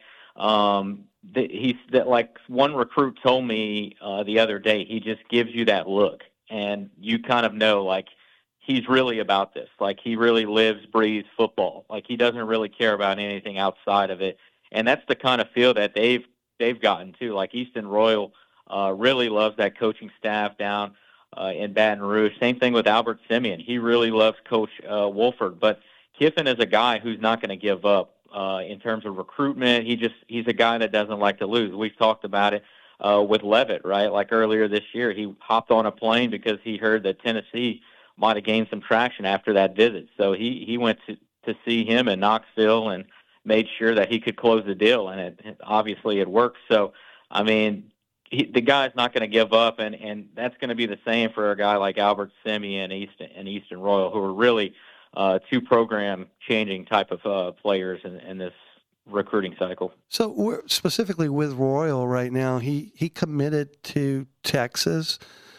Speaker 2: like one recruit told me the other day, he just gives you that look, and you kind of know like he's really about this. Like he really lives, breathes football. Like he doesn't really care about anything outside of it, and that's the kind of feel that they've gotten too. Like Easton Royal really loves that coaching staff down in Baton Rouge. Same thing with Albert Simeon. He really loves Coach Wolford. But Kiffin is a guy who's not going to give up in terms of recruitment. He's a guy that doesn't like to lose. We've talked about it with Levitt, right? Like earlier this year, he hopped on a plane because he heard that Tennessee might have gained some traction after that visit. So he went to see him in Knoxville and made sure that he could close the deal, and obviously it worked. So, I mean, the guy's not going to give up, and that's going to be the same for a guy like Albert Simeon and Easton Royal, who are really two program-changing type of players in this recruiting cycle.
Speaker 9: So we're specifically with Royal right now, he committed to Texas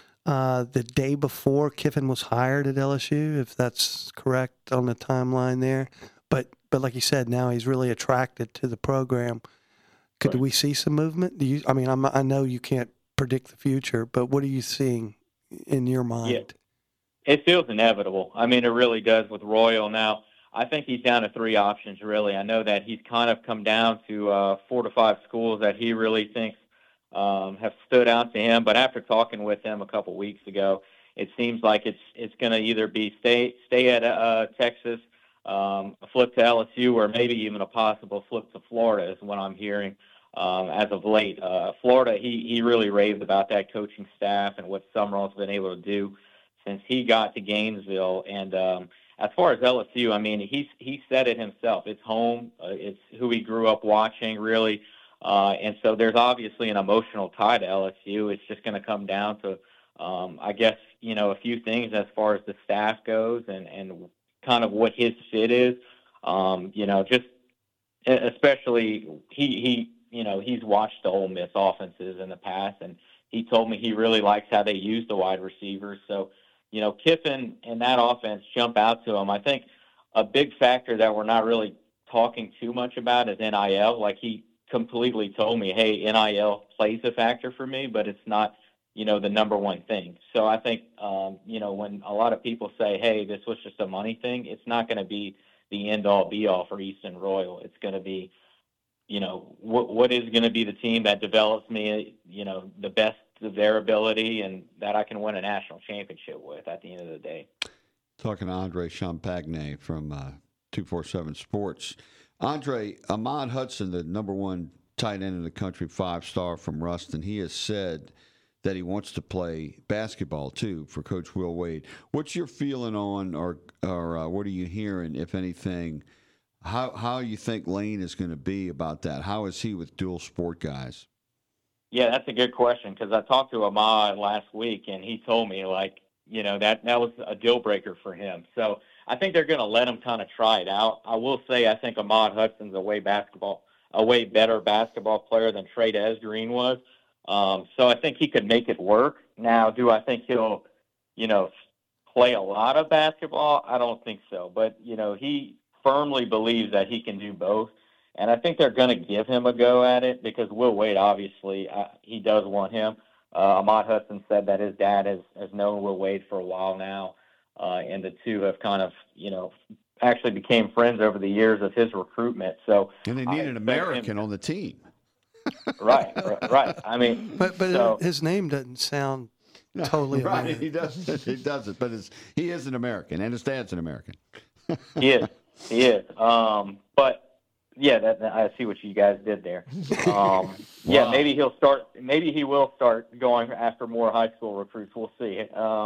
Speaker 9: the day before Kiffin was hired at LSU, if that's correct on the timeline there. But like you said, now he's really attracted to the program. Could we see some movement? I know you can't predict the future, but what are you seeing in your mind?
Speaker 2: Yeah. It feels inevitable. I mean, it really does with Royal now. I think he's down to three options, really. I know that he's kind of come down to 4 to 5 schools that he really thinks have stood out to him. But after talking with him a couple weeks ago, it seems like it's going to either be stay at Texas, a flip to LSU, or maybe even a possible flip to Florida is what I'm hearing as of late. Florida, he really raved about that coaching staff and what Summerall's been able to do since he got to Gainesville. And as far as LSU, I mean, he said it himself. It's home. It's who he grew up watching, really. And so there's obviously an emotional tie to LSU. It's just going to come down to, I guess, a few things as far as the staff goes and kind of what his fit is. Just especially he's watched the Ole Miss offenses in the past, and he told me he really likes how they use the wide receivers. So, Kiffin and that offense jump out to him. I think a big factor that we're not really talking too much about is NIL. Like he completely told me, hey, NIL plays a factor for me, but it's not, the number one thing. So I think, when a lot of people say, hey, this was just a money thing, it's not going to be the end-all, be-all for Easton Royal. It's going to be, what is going to be the team that develops me, the best of their ability and that I can win a national championship with at the end of the day.
Speaker 10: Talking to Andre Champagne from 247 Sports. Andre, Ahmad Hudson, the number one tight end in the country, 5-star from Ruston, he has said that he wants to play basketball too for Coach Will Wade. What's your feeling on, or what are you hearing, if anything? How you think Lane is going to be about that? How is he with dual sport guys?
Speaker 2: Yeah, that's a good question, because I talked to Ahmad last week, and he told me, that was a deal breaker for him. So I think they're going to let him kind of try it out. I will say I think Ahmad Hudson's a way better basketball player than Trey Green was. So I think he could make it work. Now, do I think he'll, play a lot of basketball? I don't think so. But, he firmly believes that he can do both. And I think they're going to give him a go at it because Will Wade, obviously, he does want him. Ahmad Hudson said that his dad has known Will Wade for a while now. And the two have kind of, actually became friends over the years of his recruitment. So,
Speaker 10: and they need an American on the team.
Speaker 2: Right. I mean,
Speaker 9: but his name doesn't sound totally
Speaker 10: right.
Speaker 9: American.
Speaker 10: He doesn't. But he is an American, and his dad's an American.
Speaker 2: He is. But yeah, I see what you guys did there. Wow. Yeah, maybe he will start going after more high school recruits. We'll see.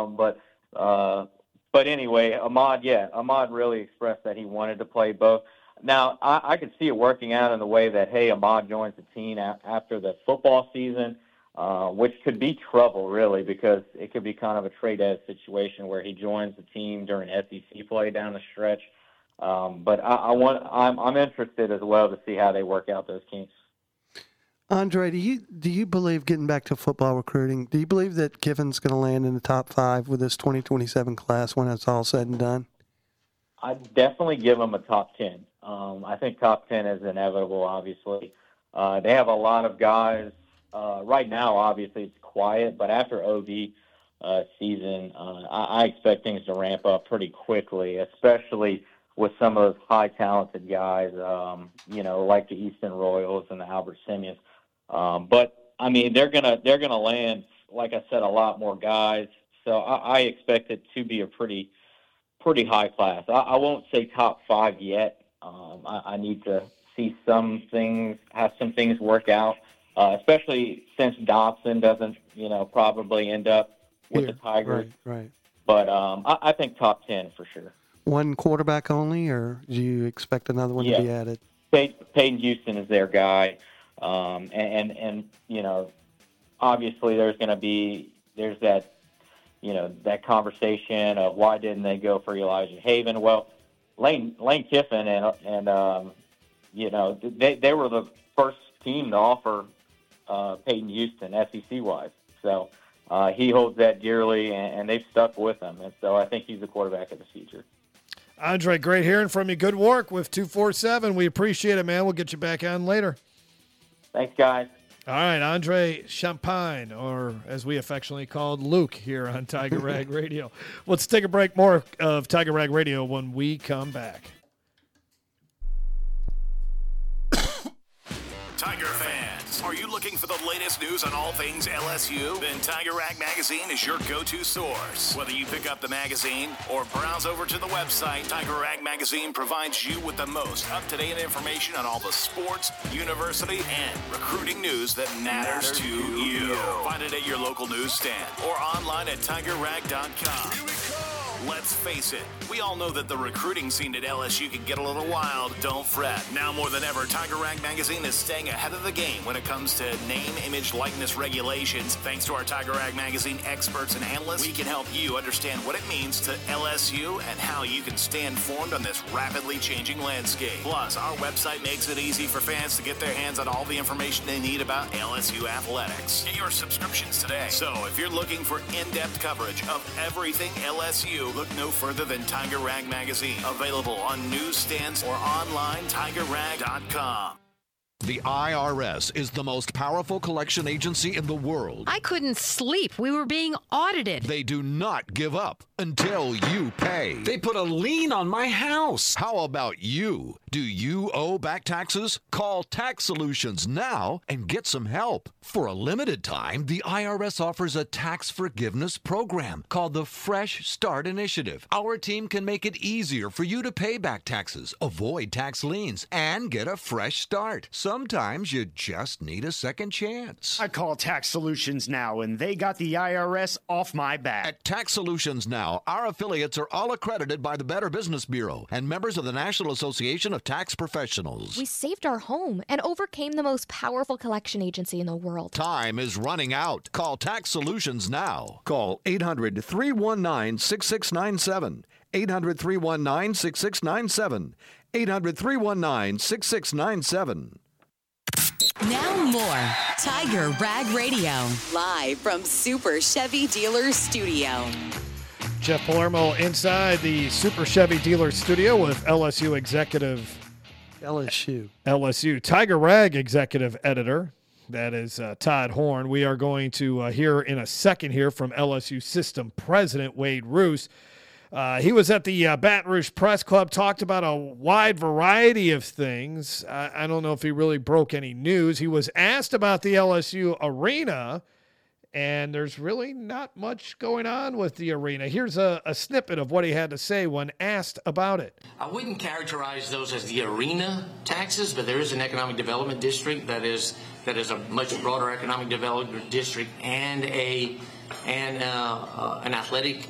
Speaker 2: But anyway, Ahmad really expressed that he wanted to play both. Now, I could see it working out in the way that, hey, Ahmad joins the team after the football season. which could be trouble, really, because it could be kind of a trade-ed situation where he joins the team during SEC play down the stretch. But I'm interested as well to see how they work out those kinks.
Speaker 9: Andre, do you believe, getting back to football recruiting, do you believe that Kiffin's going to land in the top 5 with this 2027 class when it's all said and done?
Speaker 2: I'd definitely give him a top 10. I think top 10 is inevitable, obviously. They have a lot of guys. Right now, obviously, it's quiet, but after OV season, I expect things to ramp up pretty quickly, especially with some of those high talented guys, like the Easton Royals and the Albert Simeons. But I mean, they're gonna land, like I said, a lot more guys. So I expect it to be a pretty high class. I won't say top 5 yet. I need to see have some things work out, especially since Dobson doesn't, probably end up with the Tigers.
Speaker 9: Right.
Speaker 2: But I think top 10 for sure.
Speaker 9: One quarterback only, or do you expect another one to be added?
Speaker 2: Peyton Houston is their guy. And obviously there's that, that conversation of why didn't they go for Elijah Haven? Well, Lane Kiffin and they were the first team to offer Peyton Houston SEC-wise. So he holds that dearly, and they've stuck with him. And so I think he's the quarterback of the future.
Speaker 1: Andre, great hearing from you. Good work with 247. We appreciate it, man. We'll get you back on later.
Speaker 2: Thanks, guys.
Speaker 1: All right, Andre Champagne, or as we affectionately called Luke here on Tiger Rag Radio. Let's take a break. More of Tiger Rag Radio when we come back.
Speaker 15: Tiger fans, are you looking for the latest news on all things LSU? Then Tiger Rag Magazine is your go-to source. Whether you pick up the magazine or browse over to the website, Tiger Rag Magazine provides you with the most up-to-date information on all the sports, university, and recruiting news that matters to you. Find it at your local newsstand or online at tigerrag.com. Let's face it, we all know that the recruiting scene at LSU can get a little wild. Don't fret. Now more than ever, Tiger Rag Magazine is staying ahead of the game when it comes to name, image, likeness regulations. Thanks to our Tiger Rag Magazine experts and analysts, we can help you understand what it means to LSU and how you can stay informed on this rapidly changing landscape. Plus, our website makes it easy for fans to get their hands on all the information they need about LSU athletics. Get your subscriptions today. So if you're looking for in-depth coverage of everything LSU, look no further than Tiger Rag Magazine. Available on newsstands or online, tigerrag.com.
Speaker 4: The IRS is the most powerful collection agency in the world.
Speaker 22: I couldn't sleep. We were being audited.
Speaker 4: They do not give up until you pay.
Speaker 8: They put a lien on my house.
Speaker 4: How about you? Do you owe back taxes? Call Tax Solutions now and get some help. For a limited time, the IRS offers a tax forgiveness program called the Fresh Start Initiative. Our team can make it easier for you to pay back taxes, avoid tax liens, and get a fresh start. Sometimes you just need a second chance.
Speaker 23: I call Tax Solutions now, and they got the IRS off my back.
Speaker 4: At Tax Solutions Now, our affiliates are all accredited by the Better Business Bureau and members of the National Association of Tax Professionals.
Speaker 24: We saved our home and overcame the most powerful collection agency in the world.
Speaker 4: Time is running out. Call Tax Solutions now. Call 800-319-6697. 800-319-6697. 800-319-6697.
Speaker 3: Now more Tiger Rag Radio, live from Super Chevy Dealer Studio.
Speaker 1: Jeff Palermo inside the Super Chevy Dealer Studio with LSU Tiger Rag executive editor. That is Todd Horn. We are going to hear in a second here from LSU system president Wade Roos. He was at the Baton Rouge Press Club, talked about a wide variety of things. I don't know if he really broke any news. He was asked about the LSU arena, and there's really not much going on with the arena. Here's a snippet of what he had to say when asked about it.
Speaker 25: I wouldn't characterize those as the arena taxes, but there is an economic development district that is a much broader economic development district and an athletic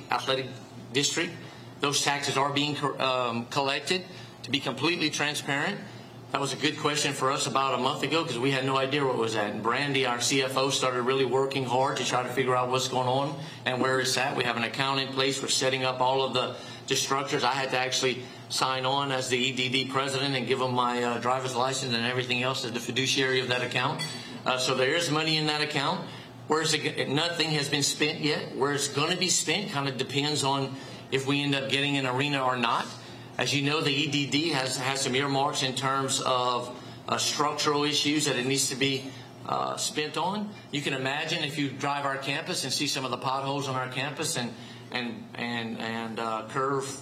Speaker 25: district. Those taxes are being collected. To be completely transparent, That was a good question for us about a month ago because we had no idea what was at. And Brandy, our CFO, started really working hard to try to figure out what's going on and where it's at. We have an account in place. We're setting up all of the structures. I had to actually sign on as the EDD president and give them my driver's license and everything else as the fiduciary of that account. So there is money in that account. Nothing has been spent yet. Where it's going to be spent kind of depends on if we end up getting an arena or not. As you know, the EDD has some earmarks in terms of structural issues that it needs to be spent on. You can imagine if you drive our campus and see some of the potholes on our campus and curve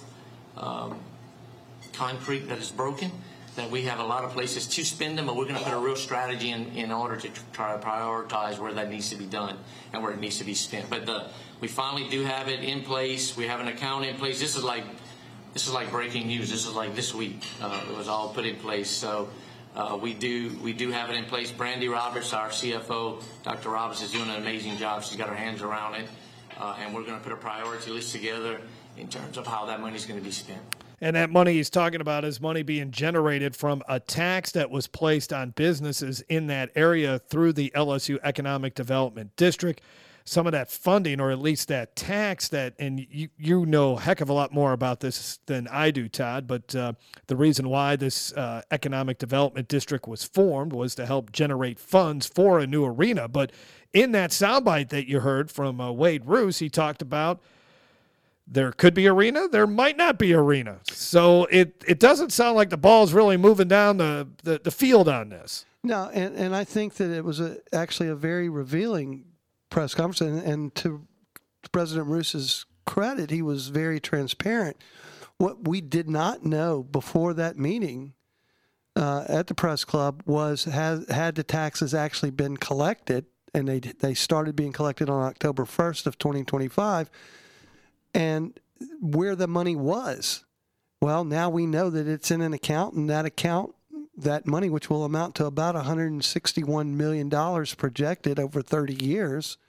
Speaker 25: concrete that is broken, that we have a lot of places to spend them, but we're going to put a real strategy in order to try to prioritize where that needs to be done and where it needs to be spent. But we finally do have it in place. We have an account in place. This is like breaking news. This is like this week. It was all put in place. So we do have it in place. Brandy Roberts, our CFO, Dr. Roberts, is doing an amazing job. She's got her hands around it. And we're going to put a priority list together in terms of how that money is going to be spent.
Speaker 1: And that money he's talking about is money being generated from a tax that was placed on businesses in that area through the LSU Economic Development District. Some of that funding, or at least that tax and you know a heck of a lot more about this than I do, Todd, but the reason why this Economic Development District was formed was to help generate funds for a new arena. But in that soundbite that you heard from Wade Roos, he talked about there could be arena, there might not be arena. So it doesn't sound like the ball's really moving down the field on this.
Speaker 9: No, and I think that it was actually a very revealing press conference, and to President Roos's credit, he was very transparent. What we did not know before that meeting at the press club was had the taxes actually been collected, and they started being collected on October 1st of 2025, and where the money was. Well, now we know that it's in an account, and that money, which will amount to about $161 million projected over 30 years,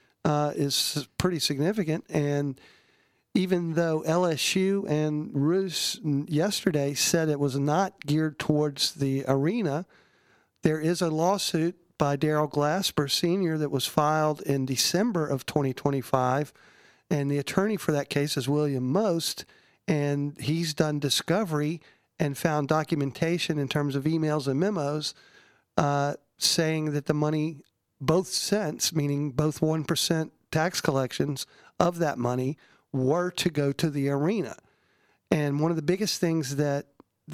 Speaker 9: is pretty significant. And even though LSU and Roos yesterday said it was not geared towards the arena, there is a lawsuit by Darrell Glasper Sr. that was filed in December of 2025, and the attorney for that case is William Most, and he's done discovery and found documentation in terms of emails and memos saying that the money, both cents, meaning both 1% tax collections of that money, were to go to the arena. And one of the biggest things that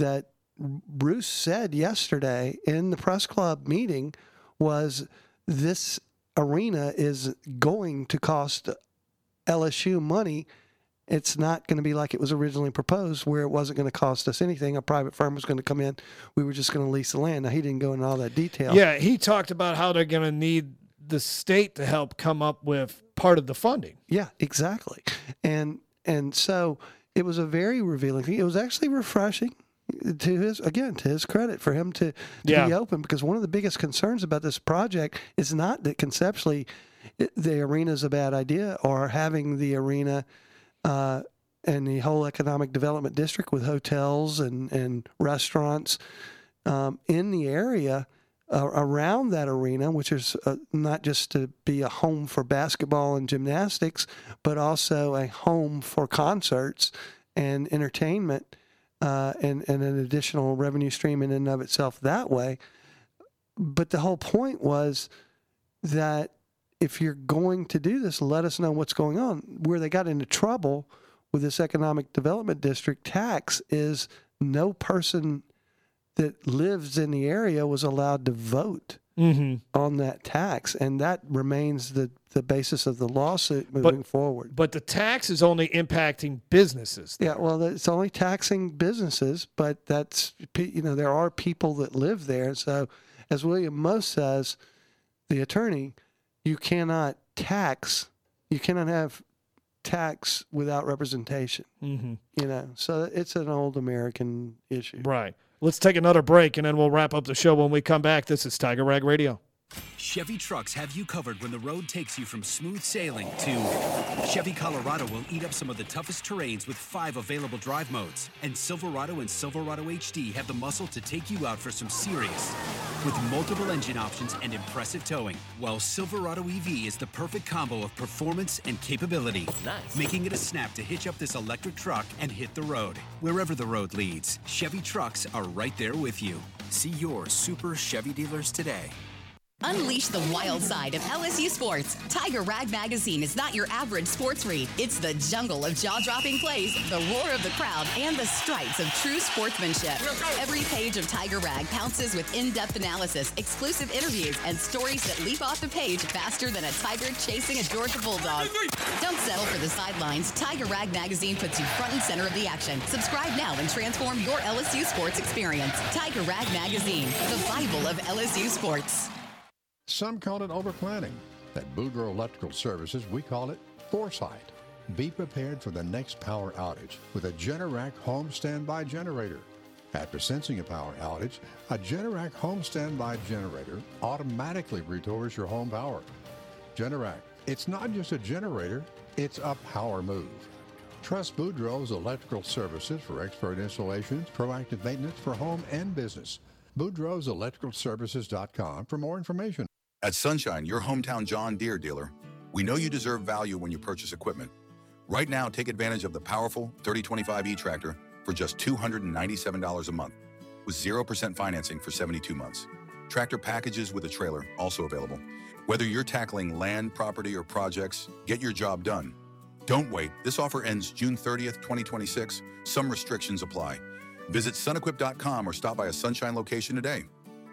Speaker 9: Bruce said yesterday in the press club meeting was this arena is going to cost LSU money. It's not going to be like it was originally proposed, where it wasn't going to cost us anything. A private firm was going to come in. We were just going to lease the land. Now, he didn't go into all that detail.
Speaker 1: Yeah, he talked about how they're going to need the state to help come up with part of the funding.
Speaker 9: Yeah, exactly. And so it was a very revealing thing. It was actually refreshing, to his credit, for him to be open, because one of the biggest concerns about this project is not that conceptually the arena is a bad idea, or having the arena and the whole economic development district with hotels and restaurants in the area around that arena, which is not just to be a home for basketball and gymnastics, but also a home for concerts and entertainment and an additional revenue stream in and of itself that way. But the whole point was that if you're going to do this, let us know what's going on. Where they got into trouble with this economic development district tax is no person that lives in the area was allowed to vote on that tax, and that remains the basis of the lawsuit moving forward.
Speaker 1: But the tax is only impacting businesses.
Speaker 9: Yeah, well, it's only taxing businesses, but that's, there are people that live there. So, as William Most says, the attorney, you cannot have tax without representation. So it's an old American issue.
Speaker 1: Right. Let's take another break, and then we'll wrap up the show when we come back. This is Tiger Rag Radio.
Speaker 5: Chevy trucks have you covered when the road takes you from smooth sailing to Chevy Colorado will eat up some of the toughest terrains with 5 available drive modes. And Silverado and Silverado HD have the muscle to take you out for some serious with multiple engine options and impressive towing. While Silverado EV is the perfect combo of performance and capability, making it a snap to hitch up this electric truck and hit the road. Wherever the road leads, Chevy trucks are right there with you. See your Super Chevy dealers today.
Speaker 3: Unleash the wild side of LSU sports. Tiger Rag Magazine is not your average sports read. It's the jungle of jaw-dropping plays, the roar of the crowd, and the stripes of true sportsmanship. Every page of Tiger Rag pounces with in-depth analysis, exclusive interviews, and stories that leap off the page faster than a tiger chasing a Georgia Bulldog. Don't settle for the sidelines. Tiger Rag Magazine puts you front and center of the action. Subscribe now and transform your LSU sports experience. Tiger Rag Magazine, the Bible of LSU sports.
Speaker 6: Some call it overplanning. At Boudreaux Electrical Services, we call it foresight. Be prepared for the next power outage with a Generac home standby generator. After sensing a power outage, a Generac home standby generator automatically restores your home power. Generac, it's not just a generator, it's a power move. Trust Boudreaux's Electrical Services for expert installations, proactive maintenance for home and business. BoudreauxElectricalServices.com for more information.
Speaker 7: At Sunshine, your hometown John Deere dealer, we know you deserve value when you purchase equipment. Right now, take advantage of the powerful 3025E tractor for just $297 a month, with 0% financing for 72 months. Tractor packages with a trailer also available. Whether you're tackling land, property, or projects, get your job done. Don't wait. This offer ends June 30th, 2026. Some restrictions apply. Visit sunequip.com or stop by a Sunshine location today.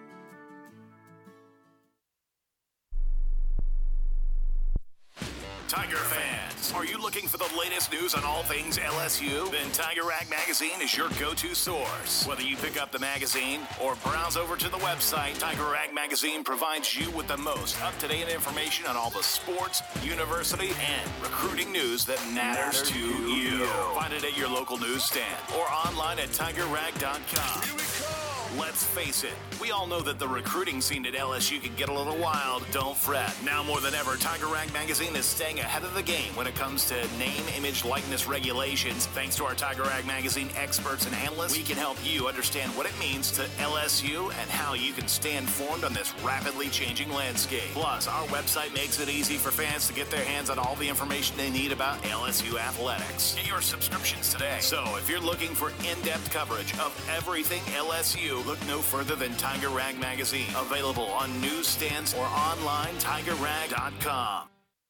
Speaker 15: Tiger fans, are you looking for the latest news on all things LSU? Then Tiger Rag Magazine is your go-to source. Whether you pick up the magazine or browse over to the website, Tiger Rag Magazine provides you with the most up-to-date information on all the sports, university, and recruiting news that matters to you. Find it at your local newsstand or online at tigerrag.com. Let's face it, we all know that the recruiting scene at LSU can get a little wild. Don't fret. Now more than ever, Tiger Rag Magazine is staying ahead of the game when it comes to name, image, likeness regulations. Thanks to our Tiger Rag Magazine experts and analysts, we can help you understand what it means to LSU and how you can stay informed on this rapidly changing landscape. Plus, our website makes it easy for fans to get their hands on all the information they need about LSU athletics. Get your subscriptions today. So, if you're looking for in-depth coverage of everything LSU, look no further than Tiger Rag Magazine. Available on newsstands or online, tigerrag.com.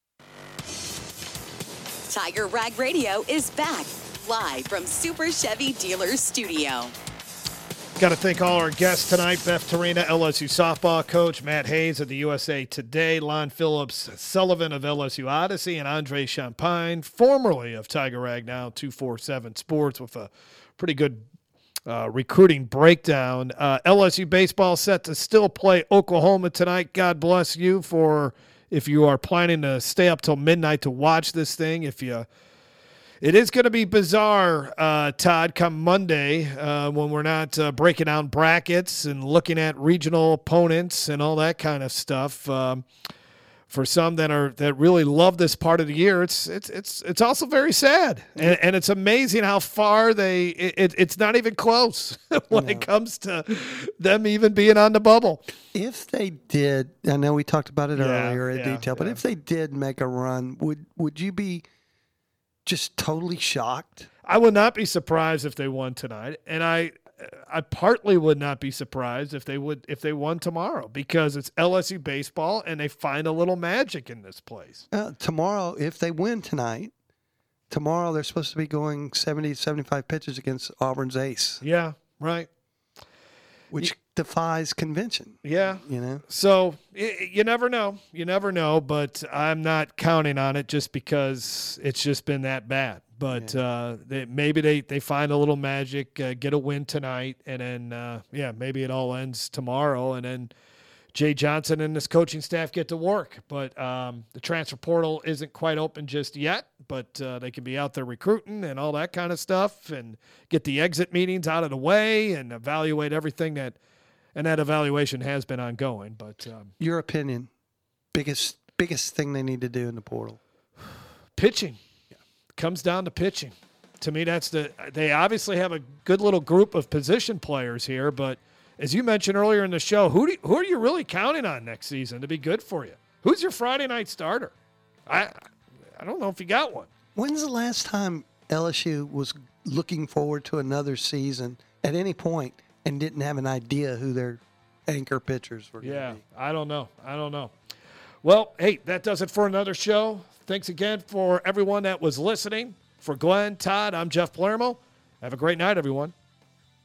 Speaker 3: Tiger Rag Radio is back, live from Super Chevy Dealers Studio.
Speaker 1: Got to thank all our guests tonight. Beth Torina, LSU softball coach, Matt Hayes of the USA Today, Lon Phillips Sullivan of LSU Odyssey, and Andre Champagne, formerly of Tiger Rag, now 247 Sports, with a pretty good recruiting breakdown. LSU baseball set to still play Oklahoma tonight. God bless you for if you are planning to stay up till midnight to watch this thing. It is going to be bizarre, Todd, come Monday when we're not breaking down brackets and looking at regional opponents and all that kind of stuff. For some that really love this part of the year, it's also very sad, and it's amazing how far it's not even close when it comes to them even being on the bubble.
Speaker 9: If they did, I know we talked about it earlier in detail, but if they did make a run, would you be just totally shocked?
Speaker 1: I would not be surprised if they won tonight, and I partly would not be surprised if they won tomorrow, because it's LSU baseball and they find a little magic in this place.
Speaker 9: Tomorrow, if they win tonight, tomorrow they're supposed to be going 70, 75 pitches against Auburn's ace.
Speaker 1: Yeah, right.
Speaker 9: Which defies convention.
Speaker 1: Yeah.
Speaker 9: You know?
Speaker 1: So you never know. You never know, but I'm not counting on it just because it's just been that bad. But maybe they find a little magic, get a win tonight, and then, maybe it all ends tomorrow, and then Jay Johnson and his coaching staff get to work. But the transfer portal isn't quite open just yet, but they can be out there recruiting and all that kind of stuff and get the exit meetings out of the way and evaluate everything that and that evaluation has been ongoing. But
Speaker 9: your opinion, biggest thing they need to do in the portal?
Speaker 1: Pitching. Comes down to pitching. To me, they obviously have a good little group of position players here, but as you mentioned earlier in the show, who are you really counting on next season to be good for you? Who's your Friday night starter? I don't know if you got one.
Speaker 9: When's the last time LSU was looking forward to another season at any point and didn't have an idea who their anchor pitchers were going to be?
Speaker 1: I don't know. Well, hey, that does it for another show. Thanks again for everyone that was listening. For Glenn, Todd, I'm Jeff Palermo. Have a great night, everyone.